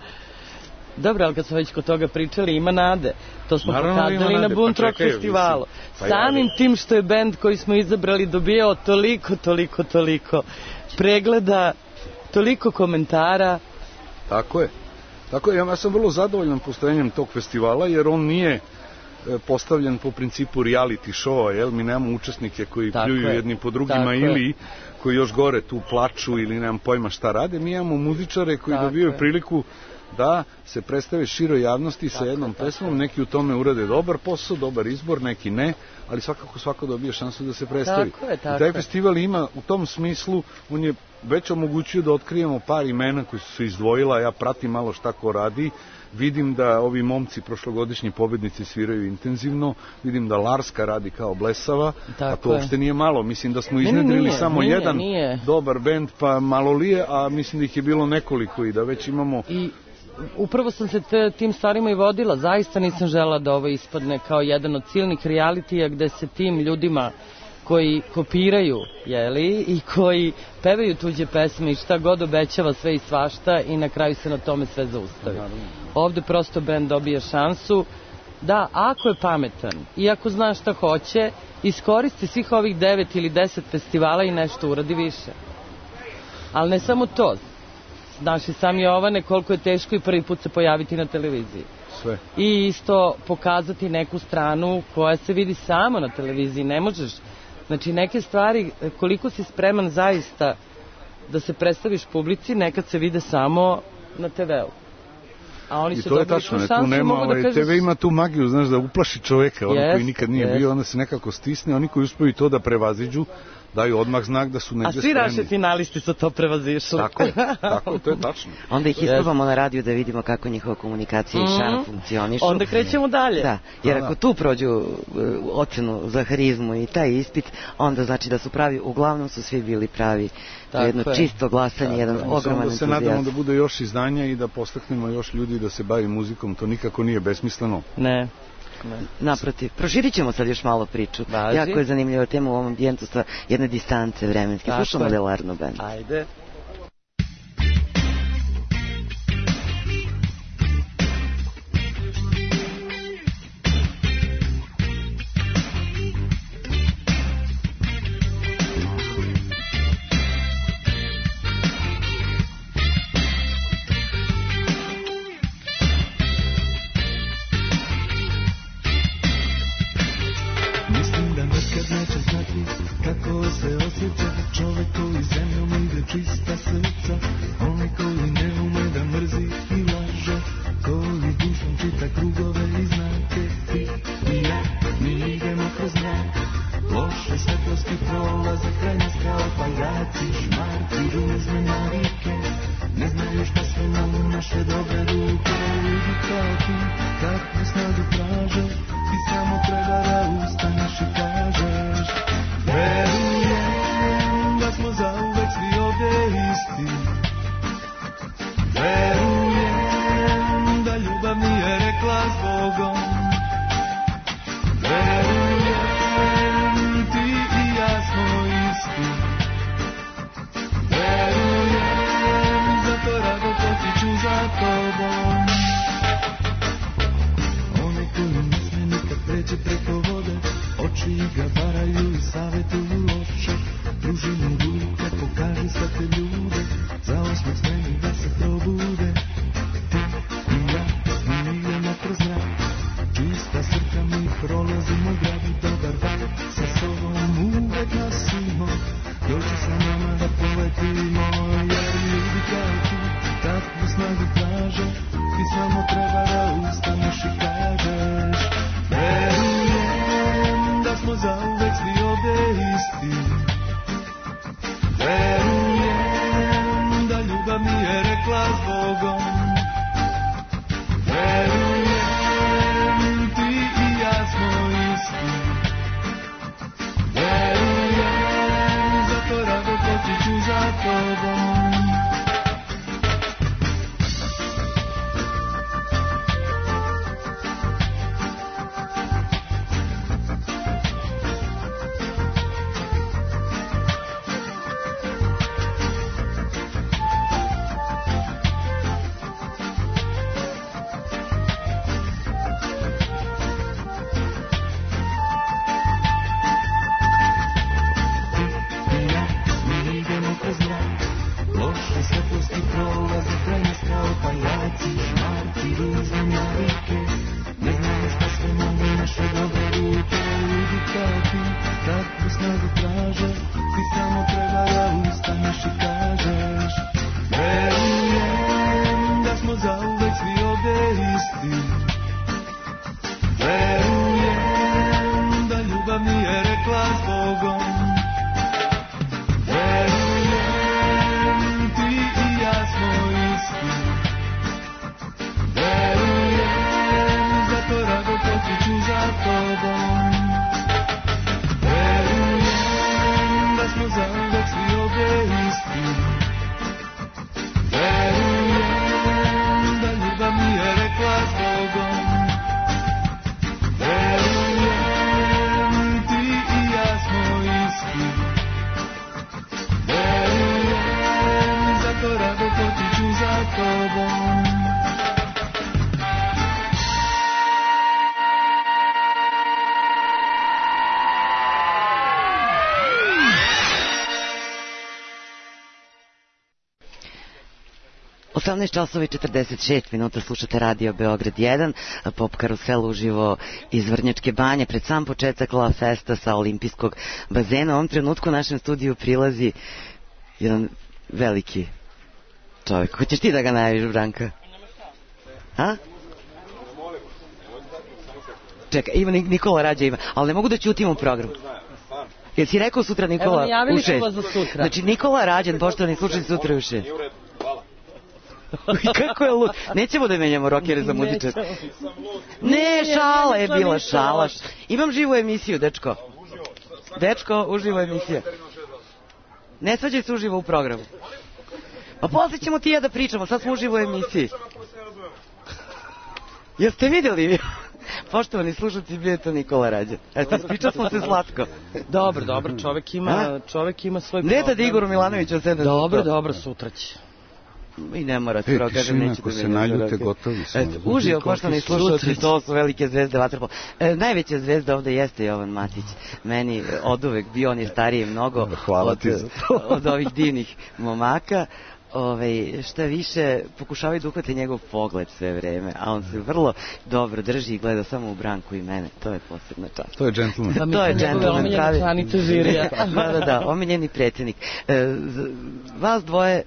Speaker 9: Dobro, ali kad smo već kod toga pričali, ima nade. To smo Naravno, pokazali na Bunt pa Rock festivalu. Pa Samim ja, tim što je bend koji smo izabrali dobijao toliko, toliko, toliko pregleda, toliko komentara.
Speaker 8: Tako je. Tako je, ja sam vrlo zadovoljan postojanjem tog festivala, jer on nije postavljen po principu reality showa, jel? Mi nemamo učesnike koji tako pljuju je. jedni po drugima ili je. koji još gore tu plaču ili nemam pojma šta rade. Mi imamo muzičare koji tako dobijaju je. priliku da se predstave široj javnosti sa jednom pesmom, neki u tome urade dobar posao, dobar izbor, neki ne, ali svakako svako dobije šansu da se predstavi.
Speaker 9: Tako je, tako
Speaker 8: I taj festival ima u tom smislu, on je već omogućio da otkrijemo par imena koji su se izdvojila, ja pratim malo šta ko radi, vidim da ovi momci prošlogodišnji pobednici sviraju intenzivno, vidim da Larska radi kao blesava, tako a to uopšte nije malo, mislim da smo iznedrili samo nije, jedan nije. dobar bend, pa malo lije, a mislim da ih je bilo nekoliko i da već imamo...
Speaker 9: I... Upravo sam se te, tim stvarima i vodila, zaista nisam žela da ovo ispadne kao jedan od silnih realitija gde se tim ljudima koji kopiraju, jeli, i koji pevaju tuđe pesme i šta god obećava sve i svašta i na kraju se na tome sve zaustavi. Ovde prosto bend dobije šansu da, ako je pametan i ako zna šta hoće, iskoristi svih ovih devet ili deset festivala i nešto uradi više. Ali ne samo to. Znaš i sam Jovane koliko je teško i prvi put se pojaviti na televiziji.
Speaker 8: Sve.
Speaker 9: I isto pokazati neku stranu koja se vidi samo na televiziji. Ne možeš. Znači neke stvari, koliko si spreman zaista da se predstaviš publici, nekad se vide samo na te veu.
Speaker 8: I to je tačno, tu nema, ovaj, te ve ima tu magiju, znaš, da uplaši čoveka, ono yes, koji nikad nije yes. bio, onda se nekako stisne, oni koji uspiju to da prevaziđu, daju odmah znak da su negde spremni.
Speaker 9: A svi naši finalisti su to prevazišli.
Speaker 8: Tako je, tako je, to je tačno.
Speaker 3: Onda ih isprobamo yes. na radiju da vidimo kako njihova komunikacija mm-hmm. i šarm funkcionišu.
Speaker 9: Onda krećemo dalje.
Speaker 3: Da, jer ako tu prođu ocenu za harizmu i taj ispit, onda znači da su pravi, uglavnom su svi bili pravi. To je jedno čisto glasanje, jedan ogroman entuzijazam.
Speaker 8: Se nadamo da bude još izdanja i da postaknemo još ljudi da se bavi muzikom, to nikako nije besmisleno.
Speaker 9: Ne.
Speaker 3: Ne. Naprotiv, proširit ćemo sad još malo priču. Bazi. Jako je zanimljiva tema u ovom ambijentu sa jedne distance vremenske. Slušamo Lelarno band.
Speaker 9: Ajde.
Speaker 10: Kako se osjeća čovjek koji zemljom ide čista srca, onaj koji ne ume da mrzi i laže, koji dušom čita krugove i znake. Ti i ja, mi idemo kroz mrak, loše svetlosti prolaze kraj nas kao paljaci, šmarci, ružne navike, ne znaju šta sve mogu naše dobre ruke. Ljudi kao ti, takvu snagu traže, ti samo treba da ustaneš i kažeš: verujem da smo zauvek svi ovdje isti. Verujem da ljubav nije rekla s Bogom. Verujem ti i ja smo isti. Verujem, zato rado potiču za tobom. Onaj koji ne sme nikad preći preko vode, oči ga varaju i savjetuju loše. Pruži mu ruke, pokaži sve te ljude, za osmeh smeni da se probude. Ti i ja, mi idemo kroz zrak, čista srca mi prolazimo gradi, dobar dan, sa sobom uvek nosimo, dođi sa nama da poletimo. Jer ljudi kao ti, takvu snagu traže, ti samo treba da ustaneš i kažeš: verujem da smo zauvek svi ovdje isti. Verujem da ljubav nije rekla s Bogom. Verujem ti i ja smo isti. Verujem, zato rado potiču za tobom.
Speaker 3: osamnaest časova i četrdeset šest minuta, slušate Radio Beograd jedan, Pop Karusel uživo iz Vrnjačke Banje, pred sam početak La Festa sa olimpijskog bazena. U ovom trenutku u našem studiju prilazi jedan veliki čovjek. Hoćeš ti da ga najaviš, Branka? A? Čekaj, ima Nikola Rađa ima, ali ne mogu da ćutim u programu. Jel si rekao sutra Nikola u šest?
Speaker 9: Evo, za sutra.
Speaker 3: Znači Nikola Rađan, poštovani slučaj, sutra u šest. Kako je lud. Nećemo da menjamo rokere za muzičar. Ne, šala je bila, šala. Imam živu emisiju, dečko. Dečko, uživo emisija. Ne svađaj se uživo u programu. Pa posle ćemo ti ja da pričamo, sad smo uživo emisiji. Jeste vidjeli? Poštovani slušalci, bio je to Nikola Rađan. Eto, ispričao smo se slatko.
Speaker 9: Dobro, dobro, čovek ima, čovek ima svoj program.
Speaker 3: Ne da Igoru Milanoviću sedne.
Speaker 9: Dobro, dobro, sutra će.
Speaker 3: I ne mora se pravo, kažem, neće da
Speaker 8: se naljute, gotovi smo.
Speaker 3: Uživo, poštovani slušalci, to su velike zvezde vaterpola. E, najveća zvezda ovde jeste Jovan Matić. Meni od uvek bio, on je stariji mnogo
Speaker 8: Hvala
Speaker 3: od,
Speaker 8: ti za to.
Speaker 3: od ovih divnih momaka. Ove, šta više, pokušavaju da uhvate njegov pogled sve vreme, a on se vrlo dobro drži i gleda samo u Branku i mene. To je posebna čast.
Speaker 8: To je džentlmen.
Speaker 9: Pa to je džentlmen, pravi.
Speaker 3: Da, da, da, omiljeni predsjednik. E, vas dvoje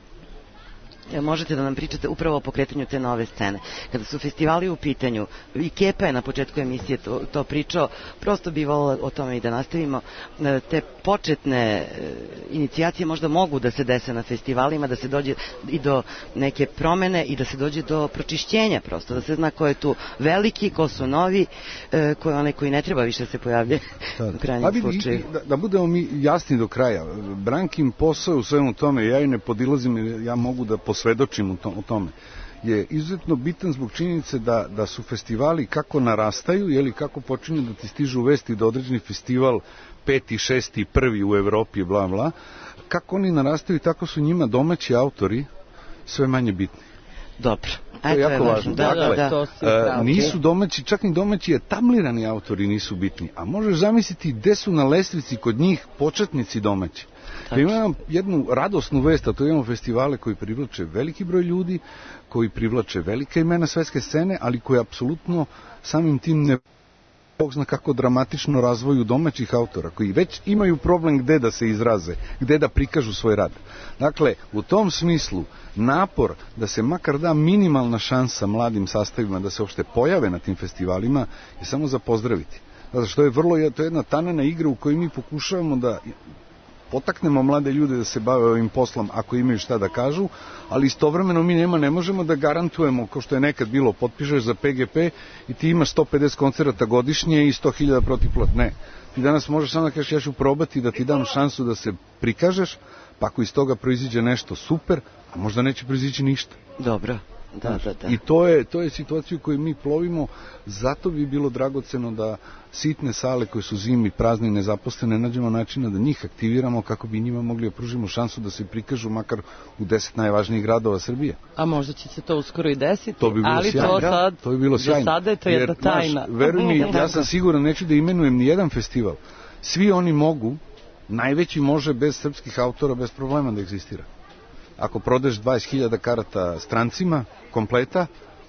Speaker 3: možete da nam pričate upravo o pokretanju te nove scene. Kada su festivali u pitanju, i Kepa je na početku emisije to, to pričao, prosto bi volila o tome i da nastavimo, te početne inicijacije možda mogu da se dese na festivalima, da se dođe i do neke promene i da se dođe do pročišćenja prosto, da se zna ko je tu veliki, ko su novi, ko je onaj koji ne treba više se pojavlja u krajnjem slučaju.
Speaker 8: Da, da budemo mi jasni do kraja. Brankin posao u svemu tome, ja i ne podilazim, ja mogu da posvedočim u, tom, u tome, je izuzetno bitan zbog činjenice da, da su festivali kako narastaju, jeli, kako počinju da ti stižu vesti da određeni festival peti, šesti, prvi u Evropi, bla, bla, kako oni narastaju, tako su njima domaći autori sve manje bitni.
Speaker 3: Dobro.
Speaker 8: To je jako važno.
Speaker 3: Da,
Speaker 8: dakle,
Speaker 3: da,
Speaker 8: da. Uh, nisu domaći, čak ni domaći etablirani autori nisu bitni, a možeš zamisliti gde su na lestvici kod njih početnici domaći. Da imamo jednu radosnu vest, a to imamo festivale koji privlače veliki broj ljudi, koji privlače velike imena svetske scene, ali koji apsolutno samim tim ne Bog zna kako dramatično razvoju domaćih autora, koji već imaju problem gde da se izraze, gde da prikažu svoj rad. Dakle, u tom smislu, napor da se makar da minimalna šansa mladim sastavima da se uopšte pojave na tim festivalima je samo za pozdraviti. Zato što je vrlo, to je jedna tanana igra u kojoj mi pokušavamo da potaknemo mlade ljude da se bave ovim poslom ako imaju šta da kažu, ali istovremeno mi nema, ne možemo da garantujemo, kao što je nekad bilo, potpišeš za P G P i ti imaš sto pedeset koncerata godišnje i sto hiljada protivplat. Ne. Ti danas možeš samo da kažeš ja ću probati da ti dam šansu da se prikažeš, pa ako iz toga proiziđe nešto super, a možda neće proizići ništa.
Speaker 3: Dobro. Da, da, da.
Speaker 8: I to je, to je situacija u kojoj mi plovimo, zato bi bilo dragoceno da sitne sale koje su zimi prazne i nezaposlene nađemo načina da njih aktiviramo kako bi njima mogli da pružimo šansu da se prikažu makar u deset najvažnijih gradova Srbije.
Speaker 9: A možda će se to uskoro i desiti,
Speaker 8: to bi bilo
Speaker 9: ali
Speaker 8: sjajno.
Speaker 9: to sad,
Speaker 8: to bi bilo sjajno.
Speaker 9: do sada je to jedna tajna.
Speaker 8: Jer, veruj mi, ja sam siguran, neću da imenujem ni jedan festival. Svi oni mogu, najveći može bez srpskih autora, bez problema da egzistira. Ako prodeš dvadeset hiljada karata strancima, kompleta,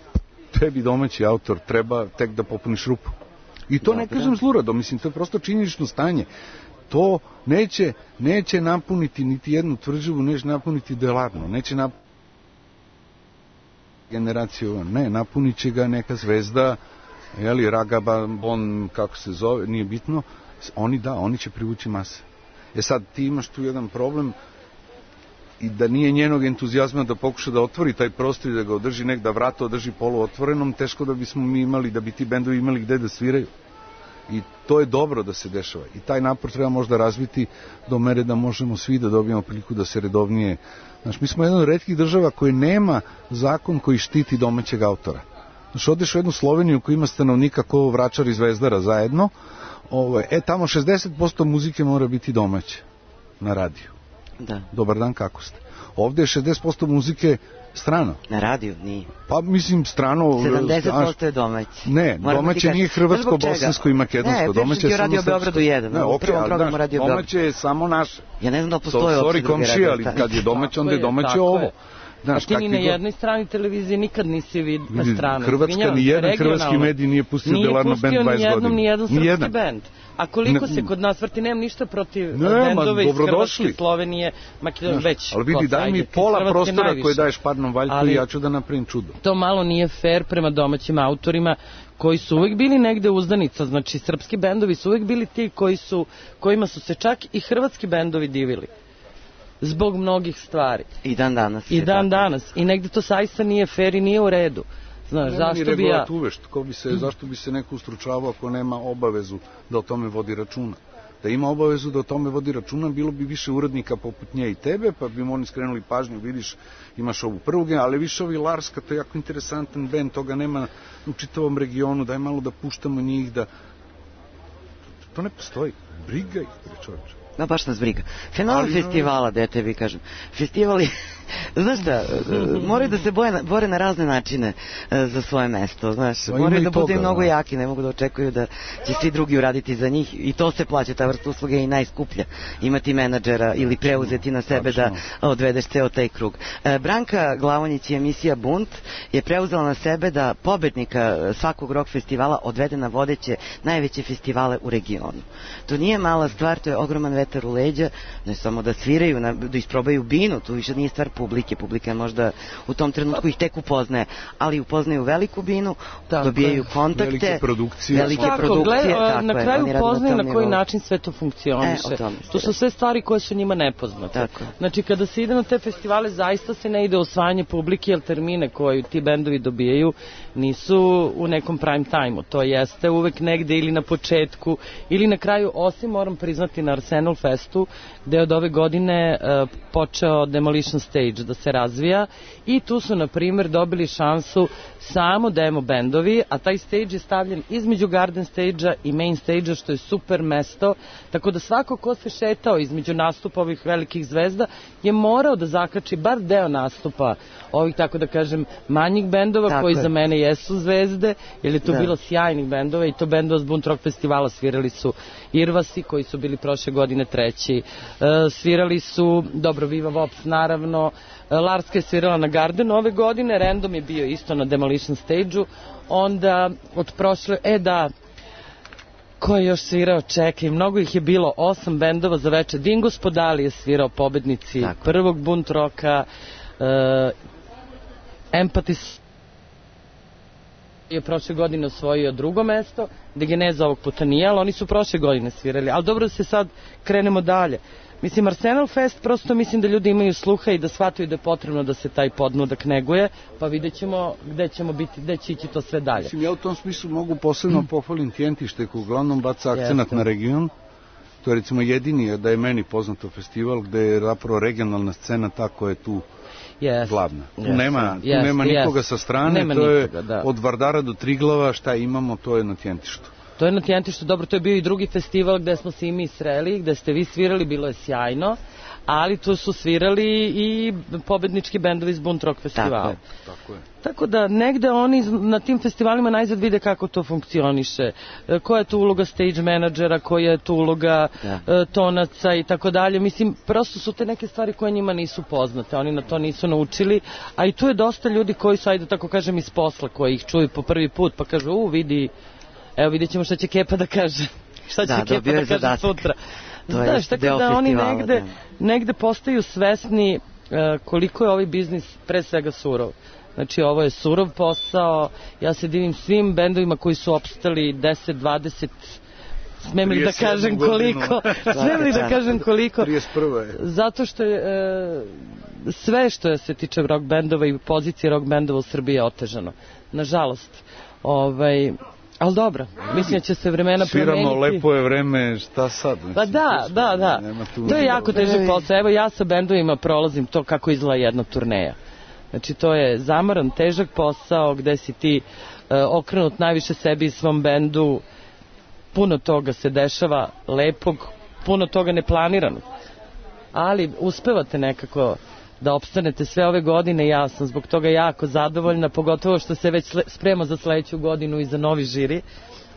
Speaker 8: tebi domaći autor treba tek da popuniš rupu. I to ne kažem zlurado, mislim, to je prosto činjenično stanje. To neće, neće napuniti niti jednu tvrđavu, neće napuniti delarno, neće napuniti generaciju, ne, napunit će ga neka zvezda, jeli, Ragaba, Bon, kako se zove, nije bitno, oni da, oni će privući mase. E sad, ti imaš tu jedan problem, i da nije njenog entuzijazma da pokuša da otvori taj prostor i da ga održi nek, da vrata održi poluotvorenom, teško da bismo mi imali, da bi ti bendovi imali gde da sviraju. I to je dobro da se dešava. I taj napor treba možda razviti do mere da možemo svi da dobijemo priliku da se redovnije. Znaš, mi smo jedna od retkih država koji nema zakon koji štiti domaćeg autora. Znaš, odeš u jednu Sloveniju koja ima stanovnika ko Vračar i Zvezdara zajedno, ovo, e, tamo šezdeset posto muzike mora biti domaće na radiju.
Speaker 3: Da.
Speaker 8: Dobar dan, kako ste? Ovde je šezdeset posto muzike strano.
Speaker 3: Na radiju nije.
Speaker 8: Pa mislim strano...
Speaker 3: sedamdeset posto je domaće.
Speaker 8: Ne,
Speaker 3: Moram
Speaker 8: domaće nije hrvatsko, bosansko i makedonsko.
Speaker 3: Ne,
Speaker 8: domaće
Speaker 3: je radio Beogradu jedan.
Speaker 8: Ne,
Speaker 3: u prvom
Speaker 8: okay,
Speaker 3: programu radio
Speaker 8: domaće je samo naše.
Speaker 3: Ja ne znam da postoje
Speaker 8: so, sorry, komšija, ali kad je domaće, onda je domaće ovo.
Speaker 9: Znaš, a ti ni na jednoj strani televizije nikad nisi vid na stranu.
Speaker 8: Hrvatska, ni jedan hrvatski medij nije pustio Delarno band dvadeset godina.
Speaker 9: Nije pustio ni jedan srpski band. A koliko se kod nas vrti, nemam ništa protiv bendove iz Hrvatske, Slovenije, Makedonije, već.
Speaker 8: Ali vidi, daj mi pola prostora koje daješ Parnom Valjku i ja ću da napravim čudo.
Speaker 9: To malo nije fair prema domaćim autorima koji su uvek bili negde uzdanica, znači srpski bendovi su uvek bili ti koji su, kojima su se čak i hrvatski bendovi divili. Zbog mnogih stvari.
Speaker 3: I dan danas.
Speaker 9: I dan danas. I negde to saista nije fair i nije u redu. Znaš,
Speaker 8: nema
Speaker 9: zašto
Speaker 8: ni
Speaker 9: bi ja...
Speaker 8: uvešt, ko bi se, zašto bi se neko ustručavao ako nema obavezu da o tome vodi računa? Da ima obavezu da o tome vodi računa, bilo bi više urednika poput nje i tebe, pa bi oni skrenuli pažnju, vidiš, imaš ovu prvu, ali više ovi Larska, to je jako interesantan band, toga nema u čitavom regionu, daj malo da puštamo njih, da... To ne postoji. Briga ih, pre čovječe.
Speaker 3: No, baš nas briga. Fenomen festivala, da ja tebi kažem. Festivali, znaš šta, moraju da se boje, bore na razne načine za svoje mesto, znaš. Moraju da budu mnogo jaki, ne mogu da očekuju da će svi drugi uraditi za njih i to se plaća, ta vrsta usluge je i najskuplja. Imati menadžera ili preuzeti na sebe da odvedeš ceo taj krug. Branka Glavonjić i emisija Bunt je preuzela na sebe da pobednika svakog rock festivala odvede na vodeće najveće festivale u regionu. To nije mala stvar, to je ogroman vetar u leđa, ne samo da sviraju, da isprobaju binu, tu više nije stvar publike, publika možda u tom trenutku ih tek upoznaje, ali upoznaju veliku binu, tako dobijaju kontakte,
Speaker 8: velike produkcije,
Speaker 3: velike tako, produkcije
Speaker 9: gled, tako na je, kraju upoznaju na koji način sve to funkcioniše. E, to su sve stvari koje su njima nepoznate. Tako. Znači, kada se ide na te festivale, zaista se ne ide osvajanje publike, jer termine koje ti bendovi dobijaju nisu u nekom prime time-u. To jeste uvek negde ili na početku, ili na kraju, osim moram priznati na Arsenal Festu, gde je od ove godine uh, počeo Demolition Stage da se razvija i tu su, na primjer, dobili šansu samo demo bendovi, a taj stage je stavljen između Garden Stage-a i Main Stage-a, što je super mesto, tako da svako ko se šetao između nastupa ovih velikih zvezda je morao da zakači bar deo nastupa ovih, tako da kažem, manjih bendova, tako koji je. Za mene jesu zvezde, jer je tu da. Bilo sjajnih bendova i to bendova s Bunt Rock festivala. Svirali su Irvasi, koji su bili prošle godine treći, uh, svirali su, dobro, Viva Vops, naravno, uh, Larska je svirala na Gardenu ove godine, Random je bio isto na Demolition Stage-u, onda od prošle, e da, ko je još svirao, čekaj, mnogo ih je bilo, osam bendova za večer. Dingo Spodali je svirao, pobednici tako. Prvog Bunt Rocka, uh, Empathy je prošle godine osvojio drugo mesto, Degeneza ovog puta nije, ali oni su prošle godine svirali. Ali dobro da se sad krenemo dalje. Mislim, Arsenal Fest, prosto mislim da ljudi imaju sluha i da shvataju da je potrebno da se taj podmladak neguje, pa vidjet ćemo gde ćemo biti, gde će ići to sve dalje.
Speaker 8: Mislim, ja u tom smislu mogu posebno mm. pohvalim Tjentište, koji uglavnom baca akcenat na region. To je recimo jedini, da je meni poznato festival, gde je zapravo regionalna scena ta koja je tu yes. glavna. Tu yes. nema, tu yes. nema nikoga yes. sa strane, nema to je nikoga, od Vardara do Triglava, šta imamo, to je na Tjentištu.
Speaker 9: To je na Tjentištu, dobro, to je bio i drugi festival gde smo se i mi sreli, gde ste vi svirali, bilo je sjajno, ali tu su svirali i pobednički bendovi iz Bunt Rock festivala.
Speaker 8: Tako je. Tako je.
Speaker 9: Tako da negde oni na tim festivalima najzad vide kako to funkcioniše, koja je tu uloga stage menadžera, koja je tu uloga ja. tonaca i tako dalje. Mislim, prosto su te neke stvari koje njima nisu poznate, oni na to nisu naučili, a i tu je dosta ljudi koji su, ajde tako kažem, iz posla, koji ih čuju po prvi put, pa kažu, u, vidi, evo vidjet ćemo šta će Kepa da kaže, šta će da, Kepa da kaže zadatak. Sutra. Znaš, tako da oni negde, da. negde postaju svesni uh, koliko je ovaj biznis pre svega surov. Znači, ovo je surov posao, ja se divim svim bendovima koji su opstali deset, dvadeset, smem li da kažem koliko, smem li da kažem koliko, zato što je uh, sve što je se tiče rock bendova i pozicije rock bendova u Srbiji je otežano. Nažalost, ovaj... Ali dobro, mislim da će se vremena promeniti.
Speaker 8: Sviramo, lepo je vreme, šta sad? Mislim,
Speaker 9: pa da, da, da. To je jako težak posao. Evo ja sa bendovima prolazim to kako izgleda jedna turneja. Znači to je zamaran, težak posao gde si ti uh, okrenut najviše sebi i svom bendu. Puno toga se dešava lepog, puno toga neplaniranog. Ali uspevate nekako da opstanete sve ove godine, ja sam zbog toga jako zadovoljna, pogotovo što se već sprema za sledeću godinu i za novi žiri.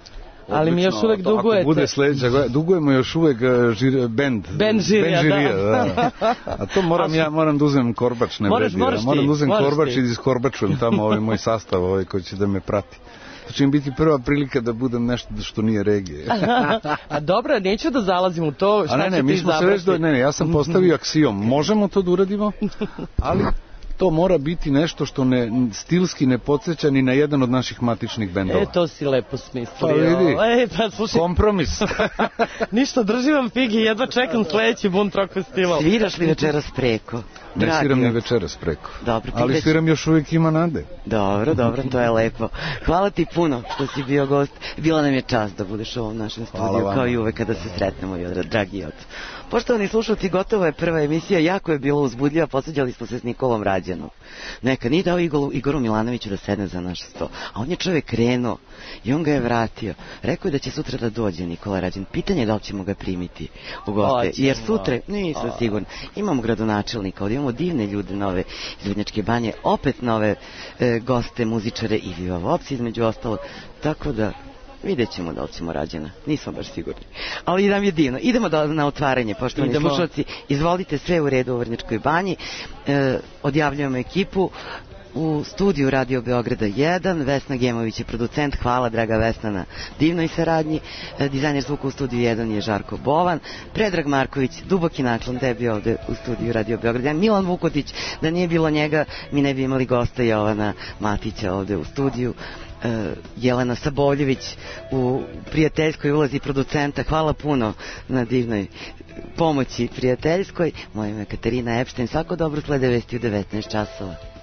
Speaker 9: Ali mi još uvek dugujete.
Speaker 8: Ako bude sledeća, dugujemo još uvek uh, žir, bend.
Speaker 9: Bend žirija,
Speaker 8: bend žirija da. da. A to moram ja, moram da uzmem korbač, ne vredi. Moram da uzem korbač ti. I da iskorbačujem tamo ovaj moj sastav ovaj koji će da me prati. To će mi biti prva prilika da budem nešto što nije regije.
Speaker 9: A dobro, neću da zalazim u to. Šta
Speaker 8: A ne, ne, mi smo se već do... Ne, ne, ja sam postavio aksijom. Možemo to da uradimo, ali to mora biti nešto što ne, stilski ne podsjeća ni na jedan od naših matičnih bendova.
Speaker 9: E, to si lepo smislio.
Speaker 8: Pa vidi,
Speaker 9: e, pa, slušaj.
Speaker 8: Kompromis.
Speaker 9: Ništa, držim vam figi, jedva čekam sledeći bunt rock festival.
Speaker 3: Sviraš li večeras preko?
Speaker 8: Ne
Speaker 3: Dragi
Speaker 8: sviram ni večeras preko.
Speaker 3: Dobro,
Speaker 8: ali već... sviram još uvijek ima nade.
Speaker 3: Dobro, dobro, to je lepo. Hvala ti puno što si bio gost. Bila nam je čast da budeš u ovom našem studiju, kao i uvek kada se sretnemo, dragi oto. Poštovani slušalci, gotovo je prva emisija, jako je bilo uzbudljiva, posveđali smo se s Nikolom Rađanom. Neka, nije dao Igoru, Igoru Milanoviću da sedne za naš sto, a on je čovjek krenuo i on ga je vratio. Rekao je da će sutra da dođe Nikola Rađan. Pitanje je da li ćemo ga primiti u goste, jer sutra, nisam sigurno, imamo gradonačelnika, ovdje imamo divne ljude nove iz Vrnjačke Banje, opet nove e, goste, muzičare i Viva Vops između ostalog, tako da vidjet ćemo da li ćemo Rađana, nismo baš sigurni. Ali nam je divno. Idemo da, na otvaranje, poštovani Idemo. slušalci. Izvolite, sve u redu u Vrnjačkoj Banji. E, odjavljujemo ekipu u studiju Radio Beograda jedan. Vesna Gemović je producent. Hvala, draga Vesna, na divnoj saradnji. E, dizajner zvuka u studiju jedan je Žarko Bovan. Predrag Marković, duboki naklon tebi ovde u studiju Radio Beograda jedan. Milan Vukotić, da nije bilo njega, mi ne bi imali gosta Jovana Matića ovde u studiju. Uh, Jelena Saboljević u prijateljskoj ulazi producenta, hvala puno na divnoj pomoći prijateljskoj. Moje ime je Katarina Epštajn, svako dobro, slede vesti u devetnaest časova.